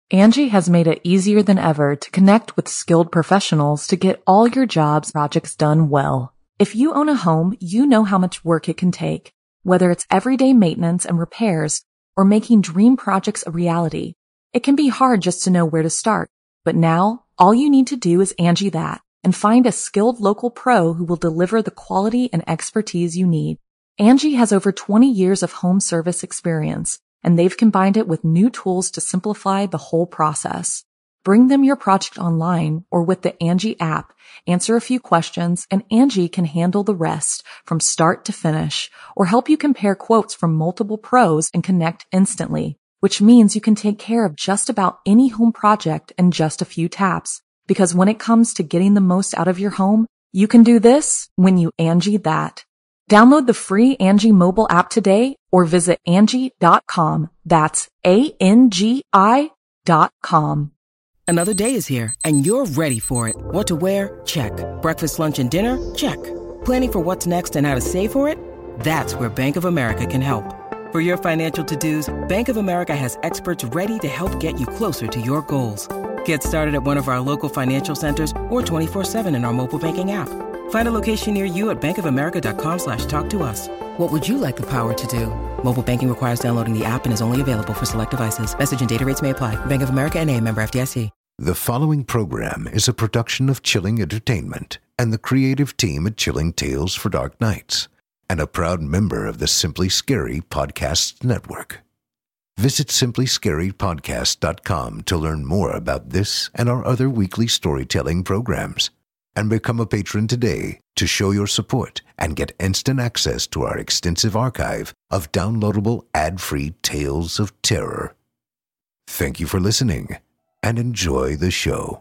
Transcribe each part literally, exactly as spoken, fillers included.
Angie has made it easier than ever to connect with skilled professionals to get all your jobs projects done well. If you own a home, you know how much work it can take, whether it's everyday maintenance and repairs or making dream projects a reality. It can be hard just to know where to start, but now all you need to do is Angie that and find a skilled local pro who will deliver the quality and expertise you need. Angie has over twenty years of home service experience, and they've combined it with new tools to simplify the whole process. Bring them your project online or with the Angie app, answer a few questions, and Angie can handle the rest from start to finish, or help you compare quotes from multiple pros and connect instantly, which means you can take care of just about any home project in just a few taps. Because when it comes to getting the most out of your home, you can do this when you Angie that. Download the free Angie mobile app today or visit Angie dot com. That's A N G I dot com. Another day is here and you're ready for it. What to wear? Check. Breakfast, lunch, and dinner? Check. Planning for what's next and how to save for it? That's where Bank of America can help. For your financial to-dos, Bank of America has experts ready to help get you closer to your goals. Get started at one of our local financial centers or twenty-four seven in our mobile banking app. Find a location near you at bankofamerica.com slash talk to us. What would you like the power to do? Mobile banking requires downloading the app and is only available for select devices. Message and data rates may apply. Bank of America N A, member F D I C. The following program is a production of Chilling Entertainment and the creative team at Chilling Tales for Dark Nights, and a proud member of the Simply Scary Podcasts Network. Visit simply scary podcast dot com to learn more about this and our other weekly storytelling programs. And become a patron today to show your support and get instant access to our extensive archive of downloadable ad-free tales of terror. Thank you for listening and enjoy the show.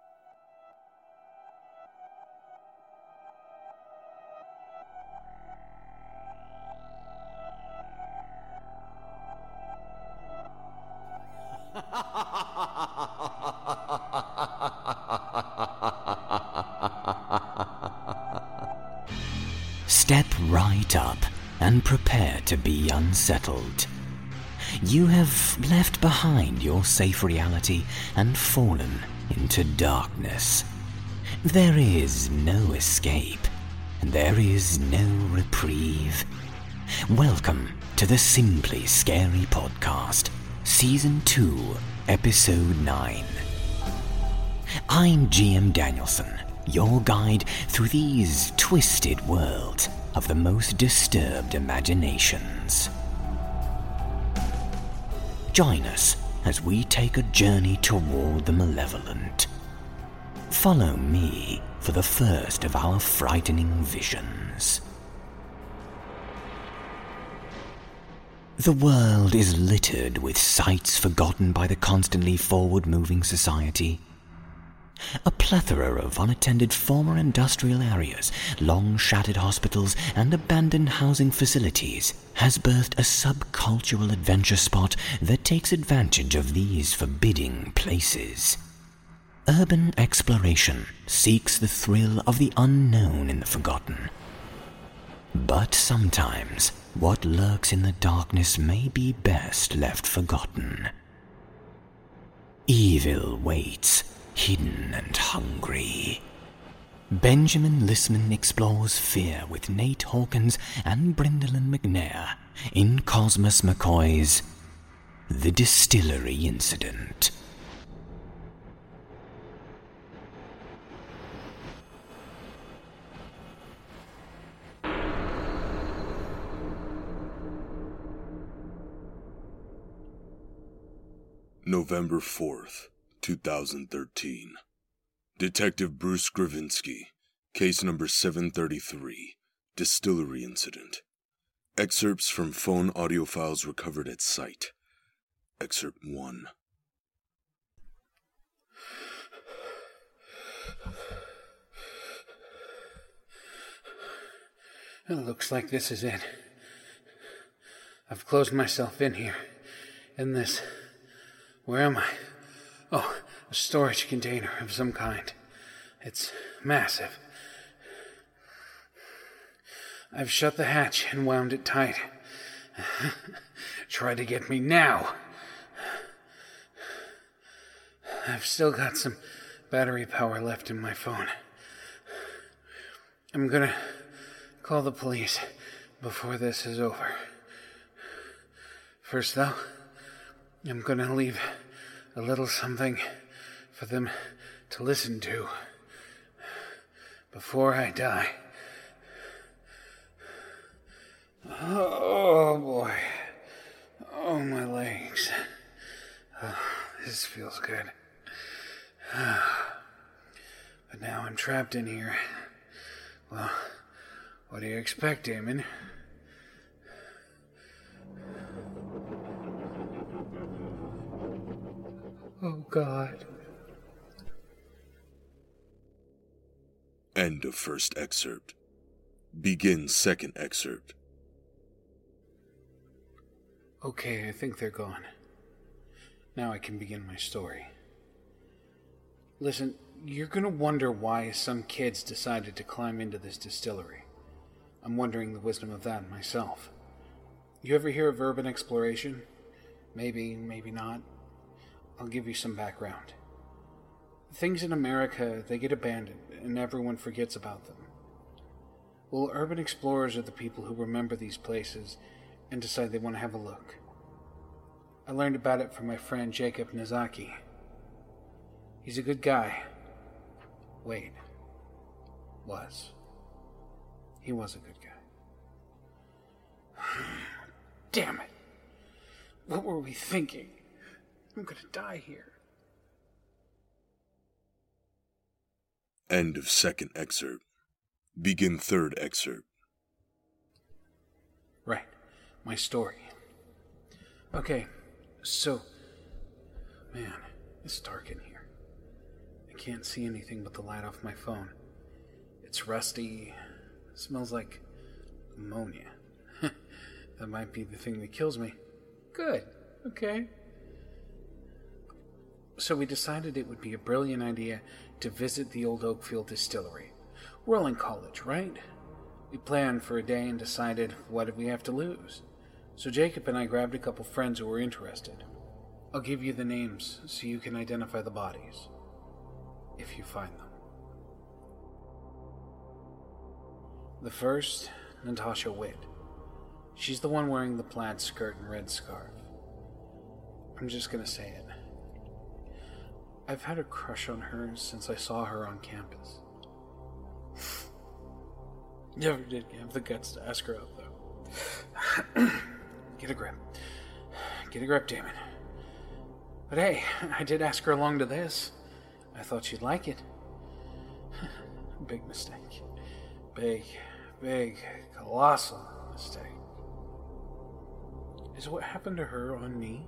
Step right up and prepare to be unsettled. You have left behind your safe reality and fallen into darkness. There is no escape, and there is no reprieve. Welcome to the Simply Scary Podcast, Season two, Episode nine. I'm G M Danielson, your guide through these twisted worlds of the most disturbed imaginations. Join us as we take a journey toward the malevolent. Follow me for the first of our frightening visions. The world is littered with sites forgotten by the constantly forward-moving society. A plethora of unattended former industrial areas, long-shattered hospitals, and abandoned housing facilities has birthed a subcultural adventure spot that takes advantage of these forbidding places. Urban exploration seeks the thrill of the unknown in the forgotten. But sometimes, what lurks in the darkness may be best left forgotten. Evil waits, hidden and hungry. Benjamin Lissman explores fear with Nate Hawkins and Brendan McNair in Cosmos McCoy's The Distillery Incident. November fourth, two thousand thirteen. Detective Bruce Gravinsky, case number seven thirty-three, Distillery Incident. Excerpts from phone audio files recovered at site. Excerpt one. It looks like this is it. I've closed myself in here, in this... Where am I? Oh, a storage container of some kind. It's massive. I've shut the hatch and wound it tight. Try to get me now. I've still got some battery power left in my phone. I'm gonna call the police before this is over. First, though, I'm gonna leave a little something for them to listen to before I die. Oh, boy. Oh, my legs. Oh, this feels good. But now I'm trapped in here. Well, what do you expect, Damon? Oh, God. End of first excerpt. Begin second excerpt. Okay, I think they're gone. Now I can begin my story. Listen, you're gonna wonder why some kids decided to climb into this distillery. I'm wondering the wisdom of that myself. You ever hear of urban exploration? Maybe, maybe not. I'll give you some background. Things in America, they get abandoned, and everyone forgets about them. Well, urban explorers are the people who remember these places and decide they want to have a look. I learned about it from my friend Jacob Nozaki. He's a good guy. Wait. Was. He was a good guy. Damn it. What were we thinking? I'm gonna die here. End of second excerpt. Begin third excerpt. Right. My story. Okay, so... Man, it's dark in here. I can't see anything but the light off my phone. It's rusty. It smells like ammonia. That might be the thing that kills me. Good. Okay. So we decided it would be a brilliant idea to visit the old Oakfield distillery. We're all in college, right? We planned for a day and decided, what did we have to lose? So Jacob and I grabbed a couple friends who were interested. I'll give you the names so you can identify the bodies. If you find them. The first, Natasha Witt. She's the one wearing the plaid skirt and red scarf. I'm just gonna say it. I've had a crush on her since I saw her on campus. Never did have the guts to ask her out, though. Get a grip. Get a grip, Damon. But hey, I did ask her along to this. I thought she'd like it. Big mistake. Big, big, colossal mistake. Is what happened to her on me?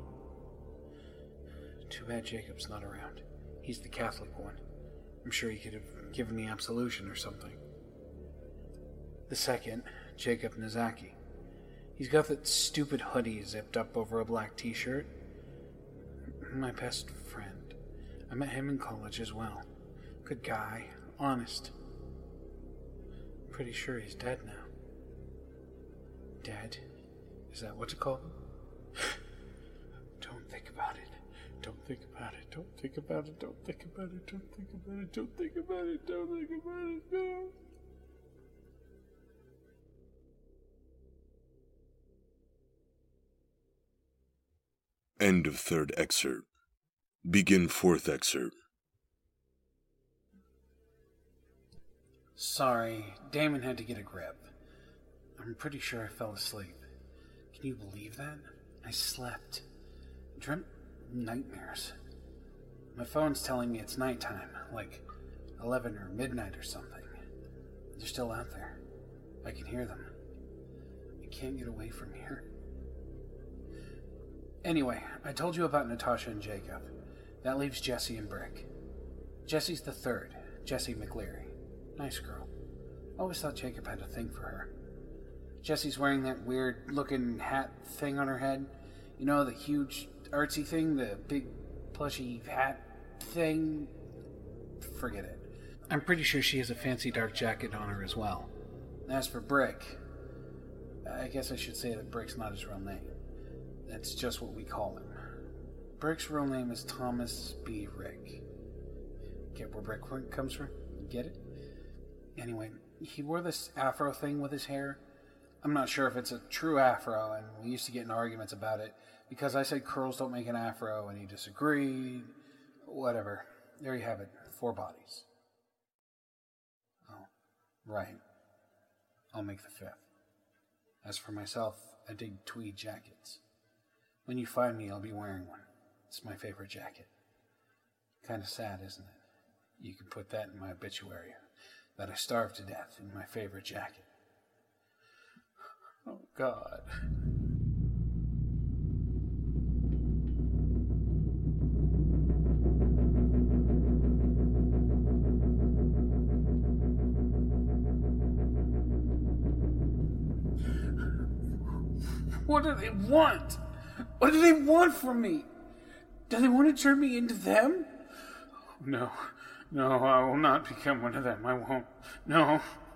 Too bad Jacob's not around. He's the Catholic one. I'm sure he could have given me absolution or something. The second, Jacob Nozaki. He's got that stupid hoodie zipped up over a black t-shirt. My best friend. I met him in college as well. Good guy. Honest. Pretty sure he's dead now. Dead? Is that what you call him? Don't think about it. Don't think about it. Don't think about it. Don't think about it. Don't think about it. Don't think about it. Don't think about it. No. End of third excerpt. Begin fourth excerpt. Sorry, Damon had to get a grip. I'm pretty sure I fell asleep. Can you believe that? I slept. Dreamt nightmares. My phone's telling me it's nighttime, like eleven or midnight or something. They're still out there. I can hear them. I can't get away from here. Anyway, I told you about Natasha and Jacob. That leaves Jessie and Brick. Jessie's the third, Jessie McLeary. Nice girl. Always thought Jacob had a thing for her. Jessie's wearing that weird-looking hat thing on her head. You know, the huge artsy thing, the big plushy hat thing? Forget it. I'm pretty sure she has a fancy dark jacket on her as well. As for Brick, I guess I should say that Brick's not his real name. That's just what we call him. Brick's real name is Thomas B. Rick. Get where Brick comes from? Get it? Anyway, he wore this afro thing with his hair. I'm not sure if it's a true afro, and we used to get in arguments about it because I said curls don't make an afro, and he disagreed. Whatever. There you have it. Four bodies. Oh, right. I'll make the fifth. As for myself, I dig tweed jackets. When you find me, I'll be wearing one. It's my favorite jacket. Kind of sad, isn't it? You can put that in my obituary, that I starved to death in my favorite jacket. Oh, God. What do they want? What do they want from me? Do they want to turn me into them? No, no, I will not become one of them. I won't. No.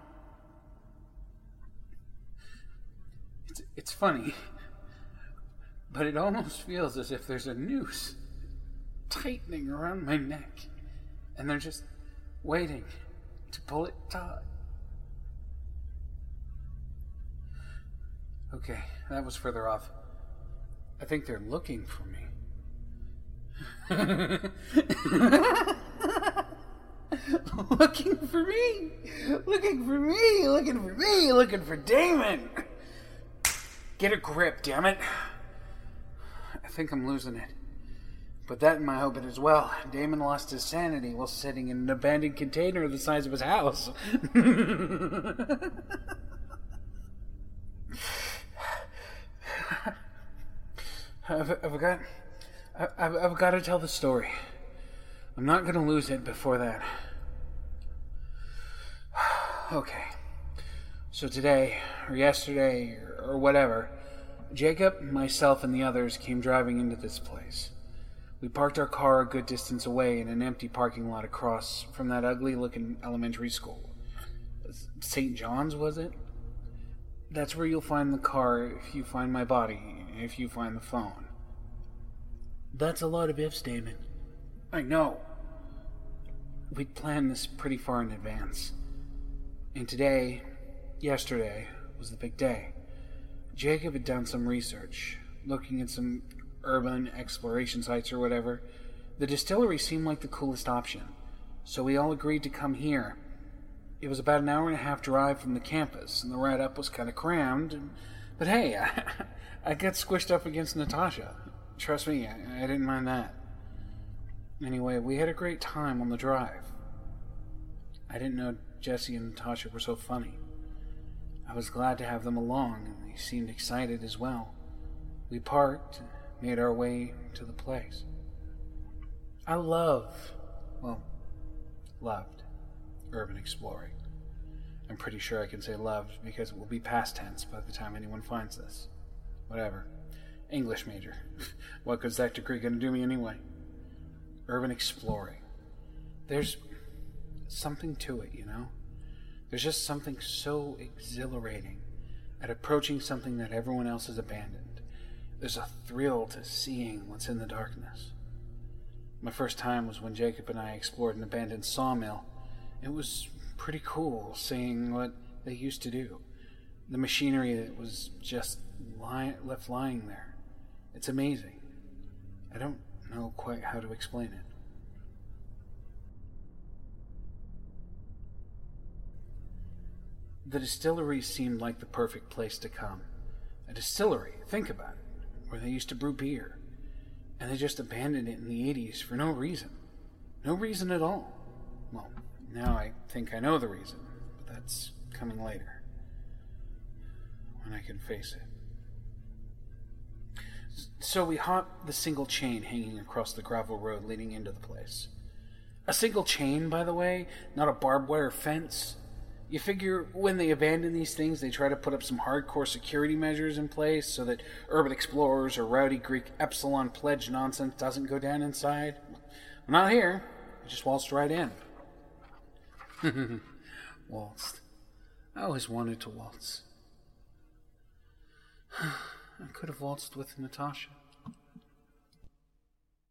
It's, it's funny, but it almost feels as if there's a noose tightening around my neck, and they're just waiting to pull it taut. Okay, that was further off. I think they're looking for me. Looking for me! Looking for me! Looking for me! Looking for Damon! Get a grip, damn it! I think I'm losing it. Put that in my orbit as well. Damon lost his sanity while sitting in an abandoned container the size of his house. I've, I've got, I've, I've got to tell the story. I'm not going to lose it before that. Okay. So today, or yesterday, or whatever, Jacob, myself, and the others came driving into this place. We parked our car a good distance away in an empty parking lot across from that ugly-looking elementary school. Saint John's, was it? That's where you'll find the car if you find my body, if you find the phone. That's a lot of ifs, Damon. I know. We'd planned this pretty far in advance. And today, yesterday, was the big day. Jacob had done some research, looking at some urban exploration sites or whatever. The distillery seemed like the coolest option, so we all agreed to come here. It was about an hour and a half drive from the campus, and the ride up was kind of crammed. And, but hey, I, I got squished up against Natasha. Trust me, I, I didn't mind that. Anyway, we had a great time on the drive. I didn't know Jesse and Natasha were so funny. I was glad to have them along, and they seemed excited as well. We parked and made our way to the place. I love, well, loved urban exploring. I'm pretty sure I can say loved because it will be past tense by the time anyone finds this. Whatever. English major. What good's that degree gonna do me anyway? Urban exploring. There's something to it, you know? There's just something so exhilarating at approaching something that everyone else has abandoned. There's a thrill to seeing what's in the darkness. My first time was when Jacob and I explored an abandoned sawmill. It was pretty cool seeing what they used to do. The machinery that was just lie- left lying there. It's amazing. I don't know quite how to explain it. The distillery seemed like the perfect place to come. A distillery, think about it, where they used to brew beer. And they just abandoned it in the eighties for no reason. No reason at all. Well, now I think I know the reason, but that's coming later. When I can face it. So we hopped the single chain hanging across the gravel road leading into the place. A single chain, by the way, not a barbed wire fence. You figure when they abandon these things, they try to put up some hardcore security measures in place so that urban explorers or rowdy Greek Epsilon pledge nonsense doesn't go down inside. I'm not here. I just waltzed right in. Waltzed. I always wanted to waltz. I could have waltzed with Natasha.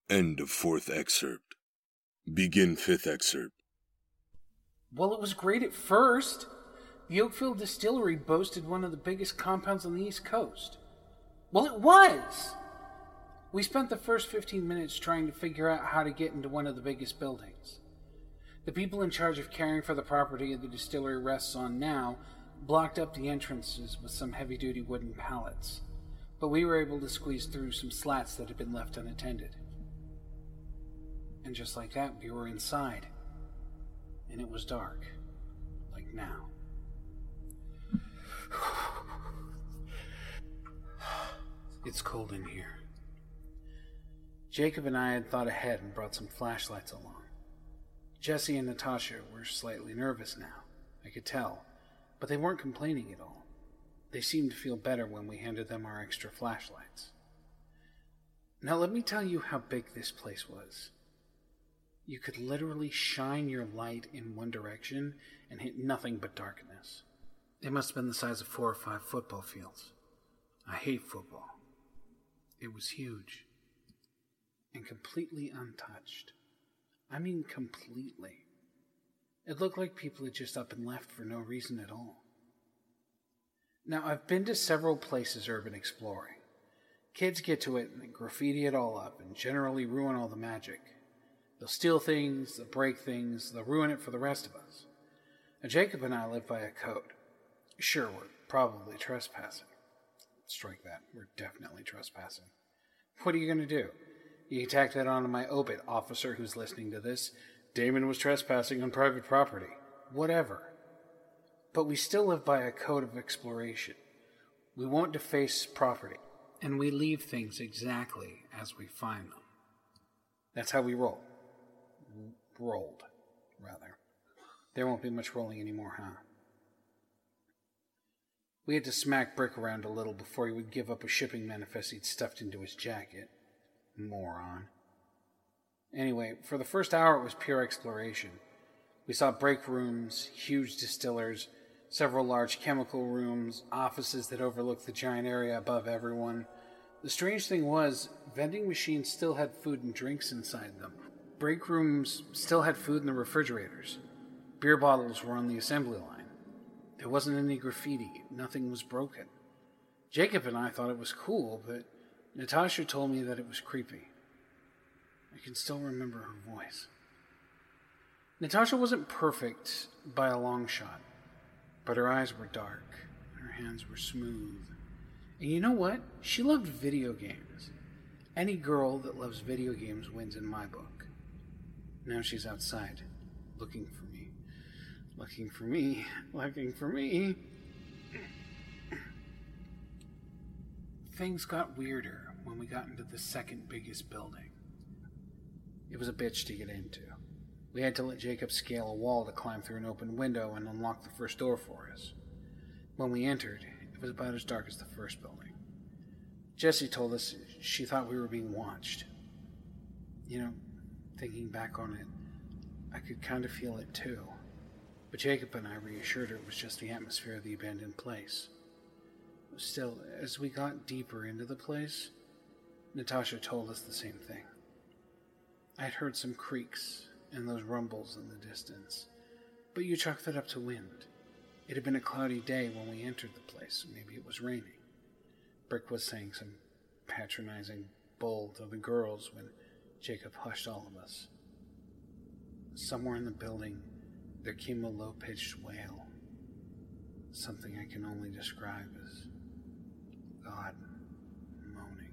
End of fourth excerpt. Begin fifth excerpt. Well, it was great at first. The Oakville Distillery boasted one of the biggest compounds on the East Coast. Well, it was! We spent the first fifteen minutes trying to figure out how to get into one of the biggest buildings. The people in charge of caring for the property the distillery rests on now blocked up the entrances with some heavy-duty wooden pallets, but we were able to squeeze through some slats that had been left unattended. And just like that, we were inside. And it was dark. Like now. It's cold in here. Jacob and I had thought ahead and brought some flashlights along. Jesse and Natasha were slightly nervous now, I could tell, but they weren't complaining at all. They seemed to feel better when we handed them our extra flashlights. Now let me tell you how big this place was. You could literally shine your light in one direction and hit nothing but darkness. It must have been the size of four or five football fields. I hate football. It was huge. And completely untouched. I mean completely. It looked like people had just up and left for no reason at all. Now, I've been to several places urban exploring. Kids get to it and they graffiti it all up and generally ruin all the magic. They'll steal things, they'll break things, they'll ruin it for the rest of us. Now, Jacob and I live by a code. Sure, we're probably trespassing. Strike that. We're definitely trespassing. What are you going to do? You can tack that onto my obit, officer who's listening to this. Damon was trespassing on private property. Whatever. But we still live by a code of exploration. We won't deface property, and we leave things exactly as we find them. That's how we roll. Rolled, rather. There won't be much rolling anymore, huh? We had to smack Brick around a little before he would give up a shipping manifest he'd stuffed into his jacket. Moron. Anyway, for the first hour it was pure exploration. We saw break rooms, huge distillers, several large chemical rooms, offices that overlooked the giant area above everyone. The strange thing was, vending machines still had food and drinks inside them. Break rooms still had food in the refrigerators. Beer bottles were on the assembly line. There wasn't any graffiti. Nothing was broken. Jacob and I thought it was cool, but Natasha told me that it was creepy. I can still remember her voice. Natasha wasn't perfect by a long shot, but her eyes were dark, and her hands were smooth. And you know what? She loved video games. Any girl that loves video games wins in my book. Now she's outside, looking for me. Looking for me. Looking for me. Things got weirder when we got into the second biggest building. It was a bitch to get into. We had to let Jacob scale a wall to climb through an open window and unlock the first door for us. When we entered, it was about as dark as the first building. Jessie told us she thought we were being watched. You know, thinking back on it, I could kind of feel it too. But Jacob and I reassured her it was just the atmosphere of the abandoned place. Still, as we got deeper into the place, Natasha told us the same thing. I'd heard some creaks and those rumbles in the distance, but you chalked it up to wind. It had been a cloudy day when we entered the place. Maybe it was raining. Brick was saying some patronizing bull to the girls when Jacob hushed all of us. Somewhere in the building, there came a low-pitched wail. Something I can only describe as God moaning.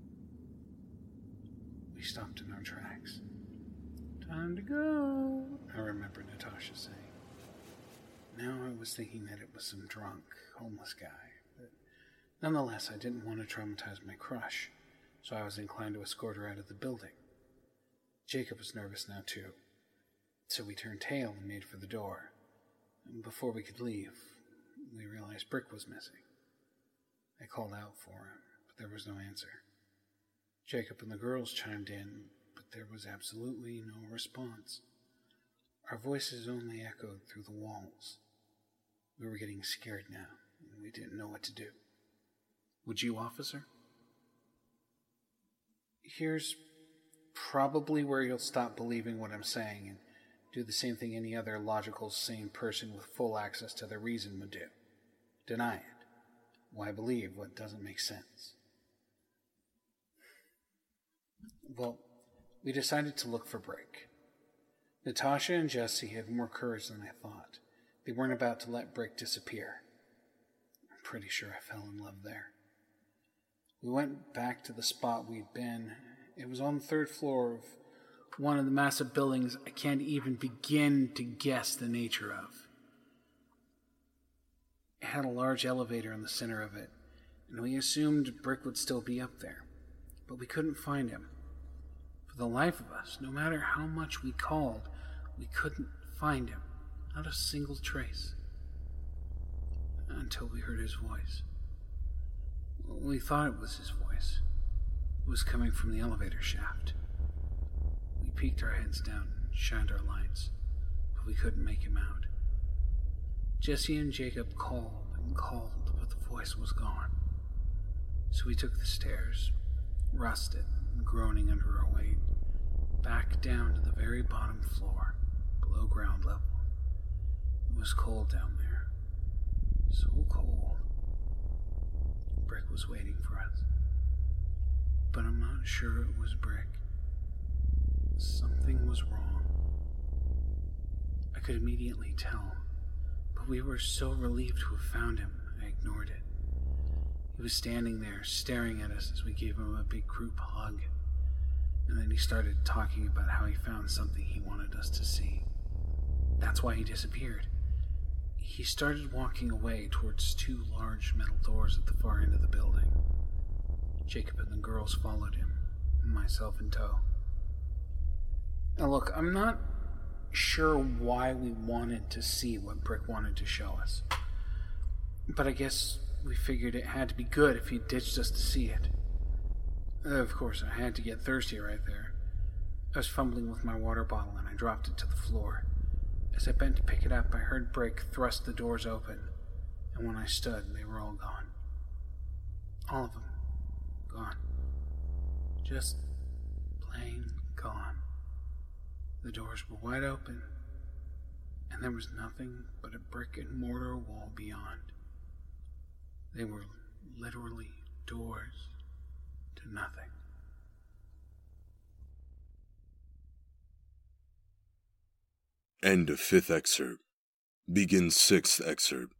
We stopped in our tracks. Time to go, I remember Natasha saying. Now I was thinking that it was some drunk, homeless guy, but nonetheless I didn't want to traumatize my crush, so I was inclined to escort her out of the building. Jacob was nervous now too, so we turned tail and made for the door. And before we could leave, we realized Brick was missing. I called out for him, but there was no answer. Jacob and the girls chimed in, but there was absolutely no response. Our voices only echoed through the walls. We were getting scared now, and we didn't know what to do. Would you, officer? Here's probably where you'll stop believing what I'm saying and do the same thing any other logical, sane person with full access to their reason would do. Deny it. Why believe what doesn't make sense? Well, we decided to look for Brick. Natasha and Jesse had more courage than I thought. They weren't about to let Brick disappear. I'm pretty sure I fell in love there. We went back to the spot we'd been. It was on the third floor of one of the massive buildings I can't even begin to guess the nature of. It had a large elevator in the center of it, and we assumed Brick would still be up there. But we couldn't find him. For the life of us, no matter how much we called, we couldn't find him. Not a single trace. Until we heard his voice. We thought it was his voice. It was coming from the elevator shaft. We peeked our heads down and shined our lights, but we couldn't make him out. Jesse and Jacob called and called, but the voice was gone. So we took the stairs, rusted and groaning under our weight, back down to the very bottom floor, below ground level. It was cold down there. So cold. Brick was waiting for us. But I'm not sure it was Brick. Something was wrong. I could immediately tell, but we were so relieved to have found him, I ignored it. He was standing there, staring at us as we gave him a big group hug. And then he started talking about how he found something he wanted us to see. That's why he disappeared. He started walking away towards two large metal doors at the far end of the building. Jacob and the girls followed him, myself in tow. Now look, I'm not sure why we wanted to see what Brick wanted to show us. But I guess we figured it had to be good if he ditched us to see it. Of course, I had to get thirsty right there. I was fumbling with my water bottle and I dropped it to the floor. As I bent to pick it up, I heard Brick thrust the doors open, and when I stood, they were all gone. All of them. Gone. Just plain gone. The doors were wide open, and there was nothing but a brick and mortar wall beyond. They were literally doors to nothing. End of fifth excerpt. Begins sixth excerpt.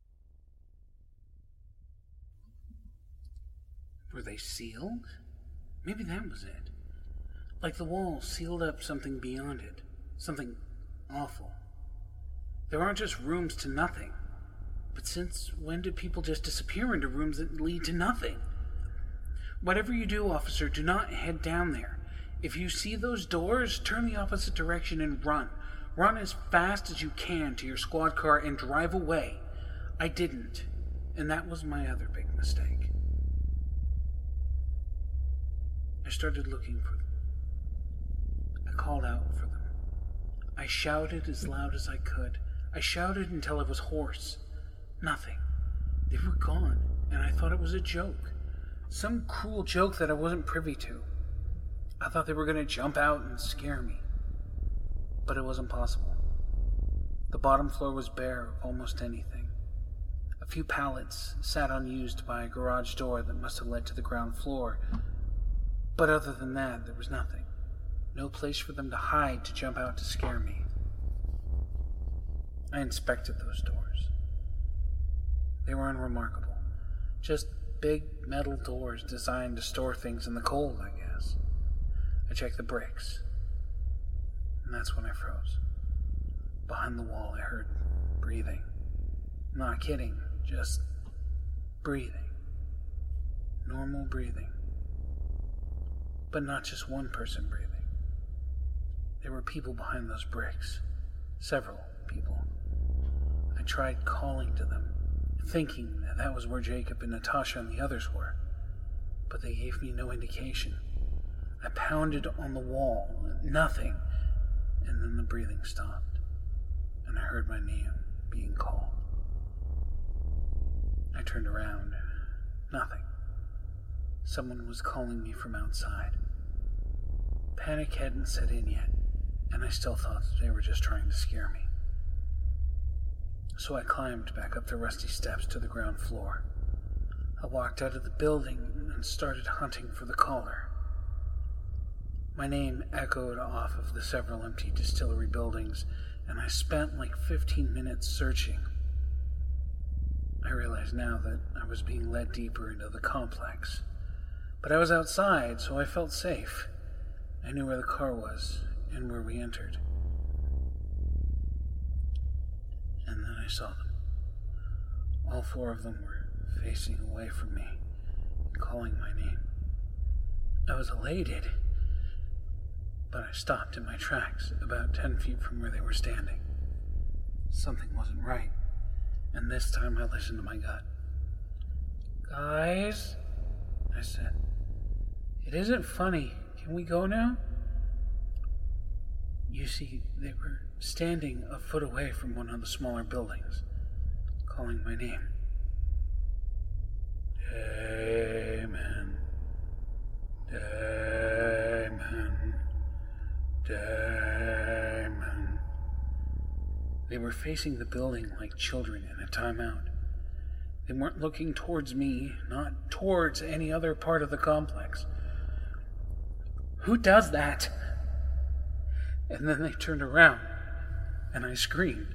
Were they sealed? Maybe that was it. Like the wall sealed up something beyond it. Something awful. There aren't just rooms to nothing. But since when did people just disappear into rooms that lead to nothing? Whatever you do, officer, do not head down there. If you see those doors, turn the opposite direction and run. Run as fast as you can to your squad car and drive away. I didn't, and that was my other big mistake. I started looking for them. I called out for them. I shouted as loud as I could. I shouted until I was hoarse. Nothing. They were gone, and I thought it was a joke. Some cruel joke that I wasn't privy to. I thought they were going to jump out and scare me. But it wasn't possible. The bottom floor was bare of almost anything. A few pallets sat unused by a garage door that must have led to the ground floor. But other than that, there was nothing. No place for them to hide to jump out to scare me. I inspected those doors. They were unremarkable. Just big metal doors designed to store things in the cold, I guess. I checked the bricks. And that's when I froze. Behind the wall, I heard breathing. Not kidding, just breathing. Normal breathing. But not just one person breathing. There were people behind those bricks. Several people. I tried calling to them, thinking that that was where Jacob and Natasha and the others were. But they gave me no indication. I pounded on the wall. Nothing. And then the breathing stopped, and I heard my name being called. I turned around. Nothing. Someone was calling me from outside. Panic hadn't set in yet, and I still thought they were just trying to scare me. So I climbed back up the rusty steps to the ground floor. I walked out of the building and started hunting for the caller. My name echoed off of the several empty distillery buildings, and I spent like fifteen minutes searching. I realize now that I was being led deeper into the complex. But I was outside, so I felt safe. I knew where the car was and where we entered. And then I saw them. All four of them were facing away from me, calling my name. I was elated, but I stopped in my tracks about ten feet from where they were standing. Something wasn't right, and this time I listened to my gut. "Guys," I said, "it isn't funny. Can we go now?" You see, they were standing a foot away from one of the smaller buildings, calling my name. Damon. Damon. Damon. They were facing the building like children in a timeout. They weren't looking towards me, not towards any other part of the complex. Who does that? And then they turned around, and I screamed.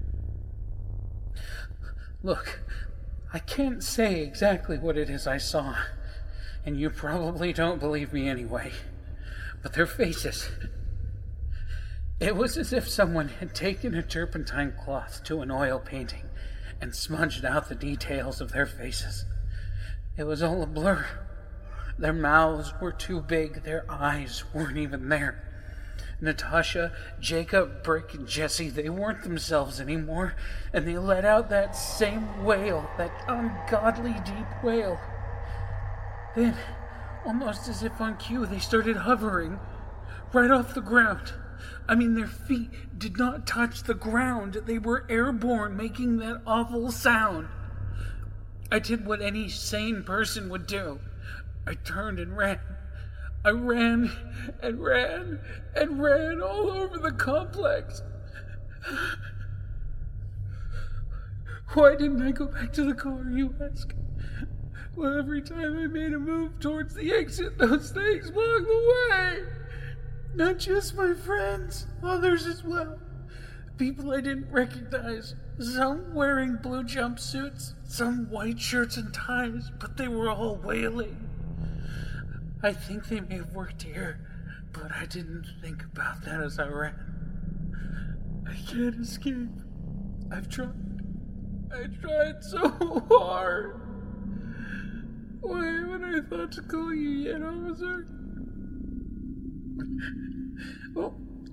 Look, I can't say exactly what it is I saw, and you probably don't believe me anyway, but their faces. It was as if someone had taken a turpentine cloth to an oil painting and smudged out the details of their faces. It was all a blur. Their mouths were too big, their eyes weren't even there. Natasha, Jacob, Brick, and Jesse, they weren't themselves anymore, and they let out that same wail, that ungodly deep wail. Then, almost as if on cue, they started hovering right off the ground. I mean, their feet did not touch the ground. They were airborne, making that awful sound. I did what any sane person would do. I turned and ran. I ran and ran and ran all over the complex. Why didn't I go back to the car, you ask? Well, every time I made a move towards the exit, those things walked away. Not just my friends, others as well. People I didn't recognize. Some wearing blue jumpsuits, some white shirts and ties, but they were all wailing. I think they may have worked here, but I didn't think about that as I ran. I can't escape. I've tried. I tried so hard. Why haven't I thought to call you yet, officer? Well,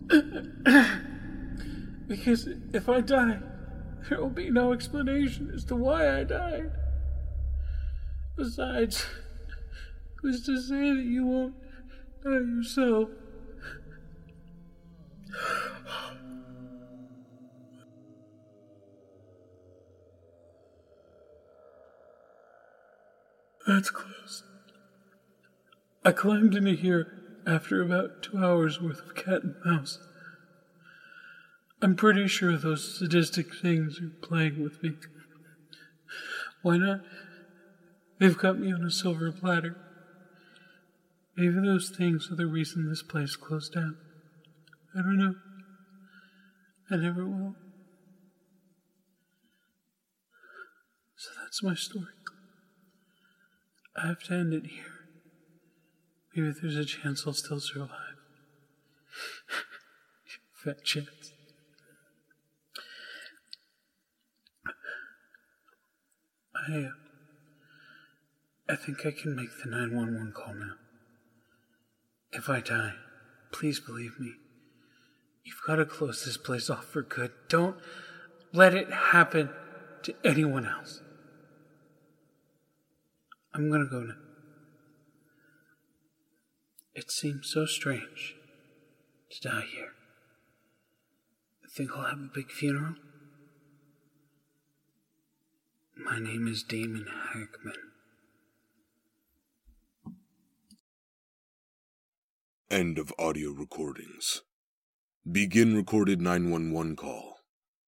because if I die, there will be no explanation as to why I died. Besides, who's to say that you won't die yourself? That's close. I climbed into here after about two hours worth of cat and mouse. I'm pretty sure those sadistic things are playing with me. Why not? They've got me on a silver platter. Maybe those things are the reason this place closed down. I don't know. I never will. So that's my story. I have to end it here. Maybe there's a chance I'll still survive. Fat chance. I, uh, I think I can make the nine one one call now. If I die, please believe me. You've got to close this place off for good. Don't let it happen to anyone else. I'm gonna go now. It seems so strange to die here. I think I'll have a big funeral. My name is Damon Hackman. End of audio recordings. Begin recorded nine one one call.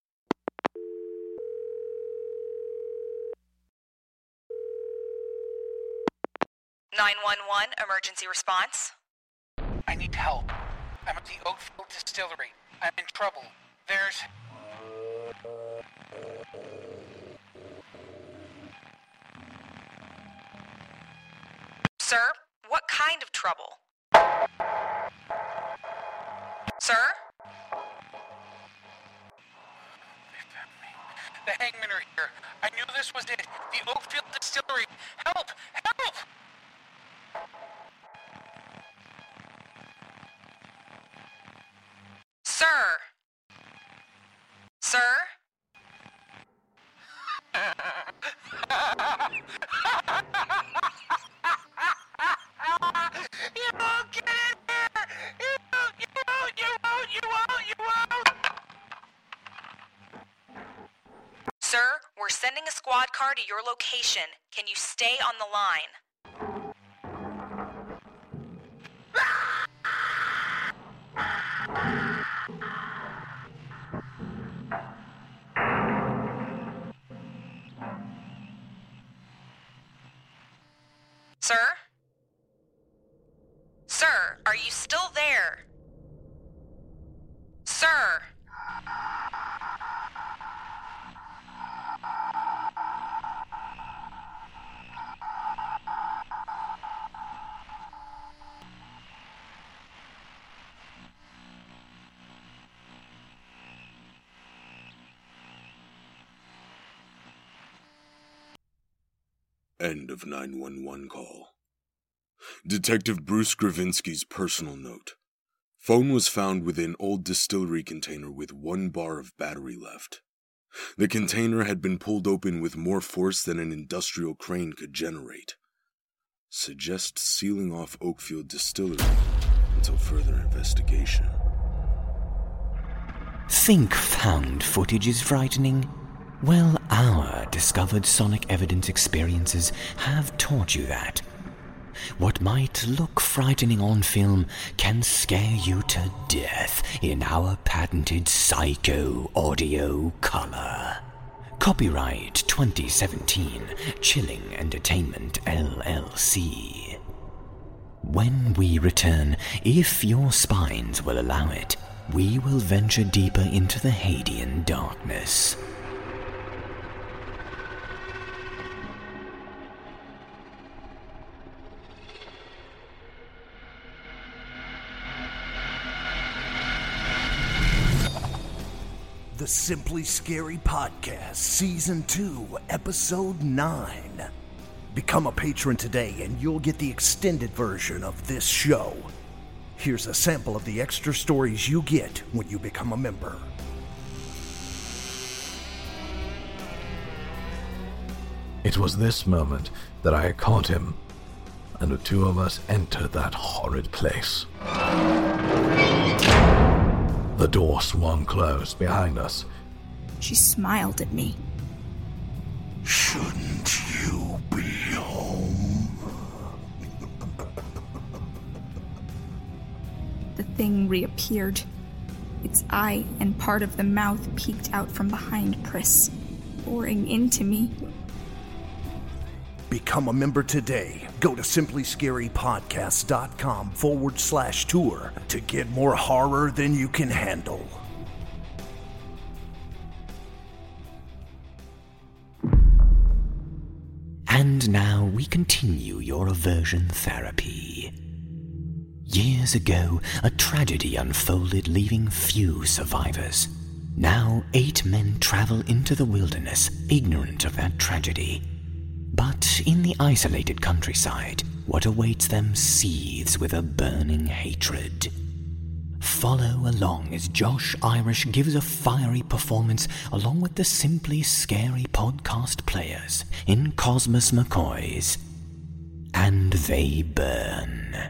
nine one one, emergency response. I need help. I'm at the Oakfield Distillery. I'm in trouble. There's... Sir, what kind of trouble? Sir? The hangmen are here. I knew this was it. The Oakfield Distillery. Help! Help! Sir? Sir? You won't get in here! You won't, you won't, you won't, you won't, you won't! Sir, we're sending a squad car to your location. Can you stay on the line? Sir? Sir, are you still there? Sir? End of nine one one call. Detective Bruce Gravinsky's personal note. Phone was found within old distillery container with one bar of battery left. The container had been pulled open with more force than an industrial crane could generate. Suggest sealing off Oakfield Distillery until further investigation. Think found footage is frightening? Well, our discovered sonic evidence experiences have taught you that. What might look frightening on film can scare you to death in our patented Psycho Audio Color. Copyright twenty seventeen, Chilling Entertainment L L C. When we return, if your spines will allow it, we will venture deeper into the Hadean darkness. The Simply Scary Podcast, Season two, Episode nine. Become a patron today and you'll get the extended version of this show. Here's a sample of the extra stories you get when you become a member. It was this moment that I caught him, and the two of us entered that horrid place. The door swung closed behind us. She smiled at me. Shouldn't you be home? The thing reappeared. Its eye and part of the mouth peeked out from behind Chris, boring into me. Become a member today. Go to simplyscarypodcast.com forward slash tour to get more horror than you can handle. And now we continue your aversion therapy. Years ago, a tragedy unfolded, leaving few survivors. Now, eight men travel into the wilderness, ignorant of that tragedy. But in the isolated countryside, what awaits them seethes with a burning hatred. Follow along as Josh Irish gives a fiery performance along with the Simply Scary podcast players in Cosmos McCoy's And They Burn.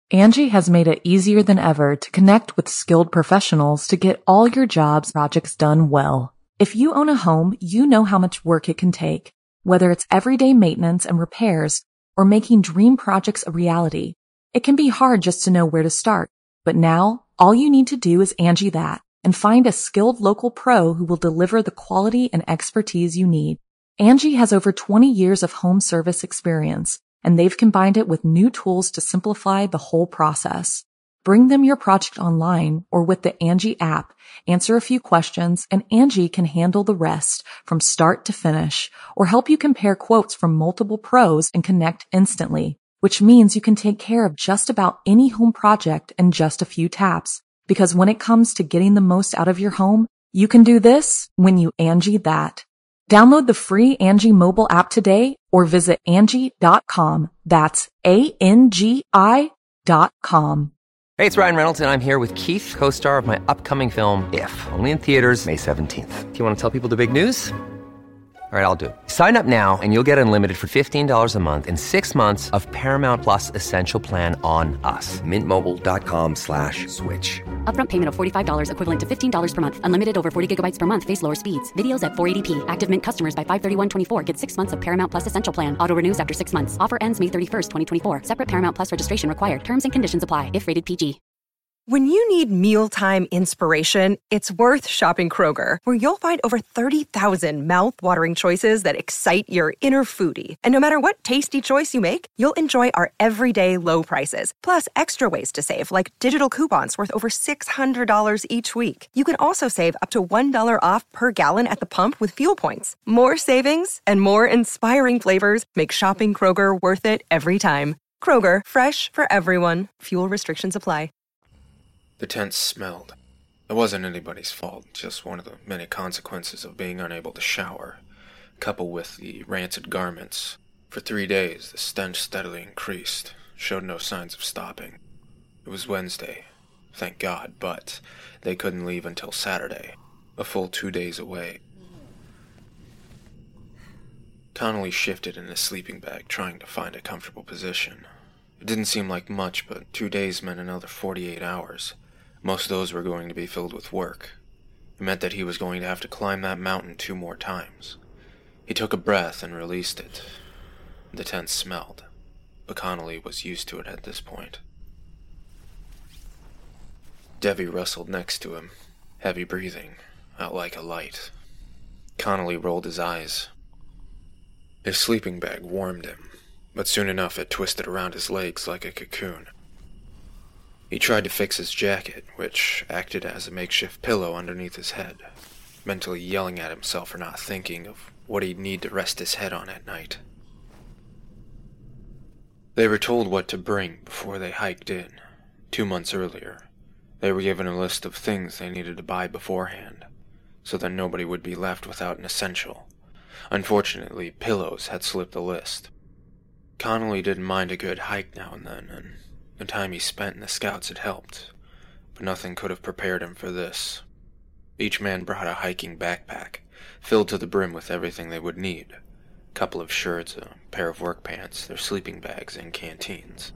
Angie has made it easier than ever to connect with skilled professionals to get all your jobs projects done well. If you own a home, you know how much work it can take, whether it's everyday maintenance and repairs or making dream projects a reality. It can be hard just to know where to start, but now all you need to do is Angie that and find a skilled local pro who will deliver the quality and expertise you need. Angie has over twenty years of home service experience, and they've combined it with new tools to simplify the whole process. Bring them your project online or with the Angie app, answer a few questions, and Angie can handle the rest from start to finish, or help you compare quotes from multiple pros and connect instantly, which means you can take care of just about any home project in just a few taps. Because when it comes to getting the most out of your home, you can do this when you Angie that. Download the free Angie mobile app today or visit Angie dot com. That's A N G I dot com. Hey, it's Ryan Reynolds, and I'm here with Keith, co-star of my upcoming film, If, only in theaters May seventeenth. Do you want to tell people the big news? All right, I'll do it. Sign up now and you'll get unlimited for fifteen dollars a month and six months of Paramount Plus Essential Plan on us. Mint Mobile dot com slash switch. Upfront payment of forty-five dollars equivalent to fifteen dollars per month. Unlimited over forty gigabytes per month. Face lower speeds. Videos at four eighty p. Active Mint customers by five thirty-one twenty-four get six months of Paramount Plus Essential Plan. Auto renews after six months. Offer ends May thirty-first, twenty twenty-four. Separate Paramount Plus registration required. Terms and conditions apply if rated P G. When you need mealtime inspiration, it's worth shopping Kroger, where you'll find over thirty thousand mouth-watering choices that excite your inner foodie. And no matter what tasty choice you make, you'll enjoy our everyday low prices, plus extra ways to save, like digital coupons worth over six hundred dollars each week. You can also save up to one dollar off per gallon at the pump with fuel points. More savings and more inspiring flavors make shopping Kroger worth it every time. Kroger, fresh for everyone. Fuel restrictions apply. The tent smelled. It wasn't anybody's fault, just one of the many consequences of being unable to shower, coupled with the rancid garments. For three days, the stench steadily increased, showed no signs of stopping. It was Wednesday, thank God, but they couldn't leave until Saturday, a full two days away. Connolly shifted in his sleeping bag, trying to find a comfortable position. It didn't seem like much, but two days meant another forty-eight hours. Most of those were going to be filled with work. It meant that he was going to have to climb that mountain two more times. He took a breath and released it. The tent smelled, but Connolly was used to it at this point. Debbie rustled next to him, heavy breathing, out like a light. Connolly rolled his eyes. His sleeping bag warmed him, but soon enough it twisted around his legs like a cocoon. He tried to fix his jacket, which acted as a makeshift pillow underneath his head, mentally yelling at himself for not thinking of what he'd need to rest his head on at night. They were told what to bring before they hiked in. Two months earlier, they were given a list of things they needed to buy beforehand, so that nobody would be left without an essential. Unfortunately, pillows had slipped the list. Connolly didn't mind a good hike now and then, and the time he spent in the Scouts had helped, but nothing could have prepared him for this. Each man brought a hiking backpack, filled to the brim with everything they would need. A couple of shirts, a pair of work pants, their sleeping bags, and canteens.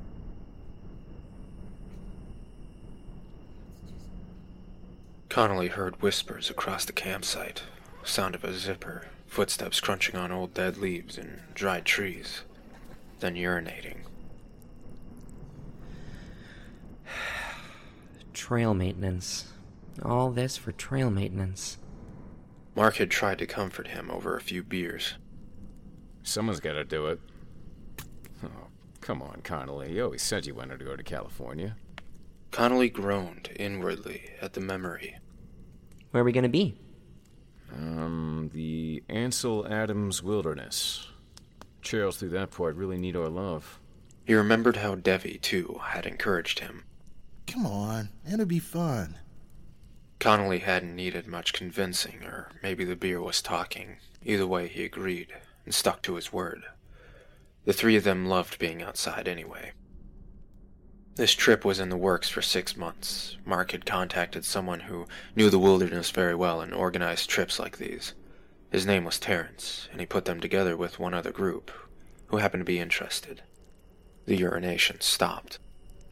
Connolly heard whispers across the campsite, sound of a zipper, footsteps crunching on old dead leaves and dried trees, then urinating. Trail maintenance. All this for trail maintenance. Mark had tried to comfort him over a few beers. Someone's gotta do it. Oh, come on, Connolly. You always said you wanted to go to California. Connolly groaned inwardly at the memory. Where are we gonna be? Um, the Ansel Adams Wilderness. Trails through that part really need our love. He remembered how Devi, too, had encouraged him. Come on, it'll be fun. Connolly hadn't needed much convincing, or maybe the beer was talking. Either way, he agreed, and stuck to his word. The three of them loved being outside anyway. This trip was in the works for six months. Mark had contacted someone who knew the wilderness very well and organized trips like these. His name was Terrence, and he put them together with one other group, who happened to be interested. The urination stopped.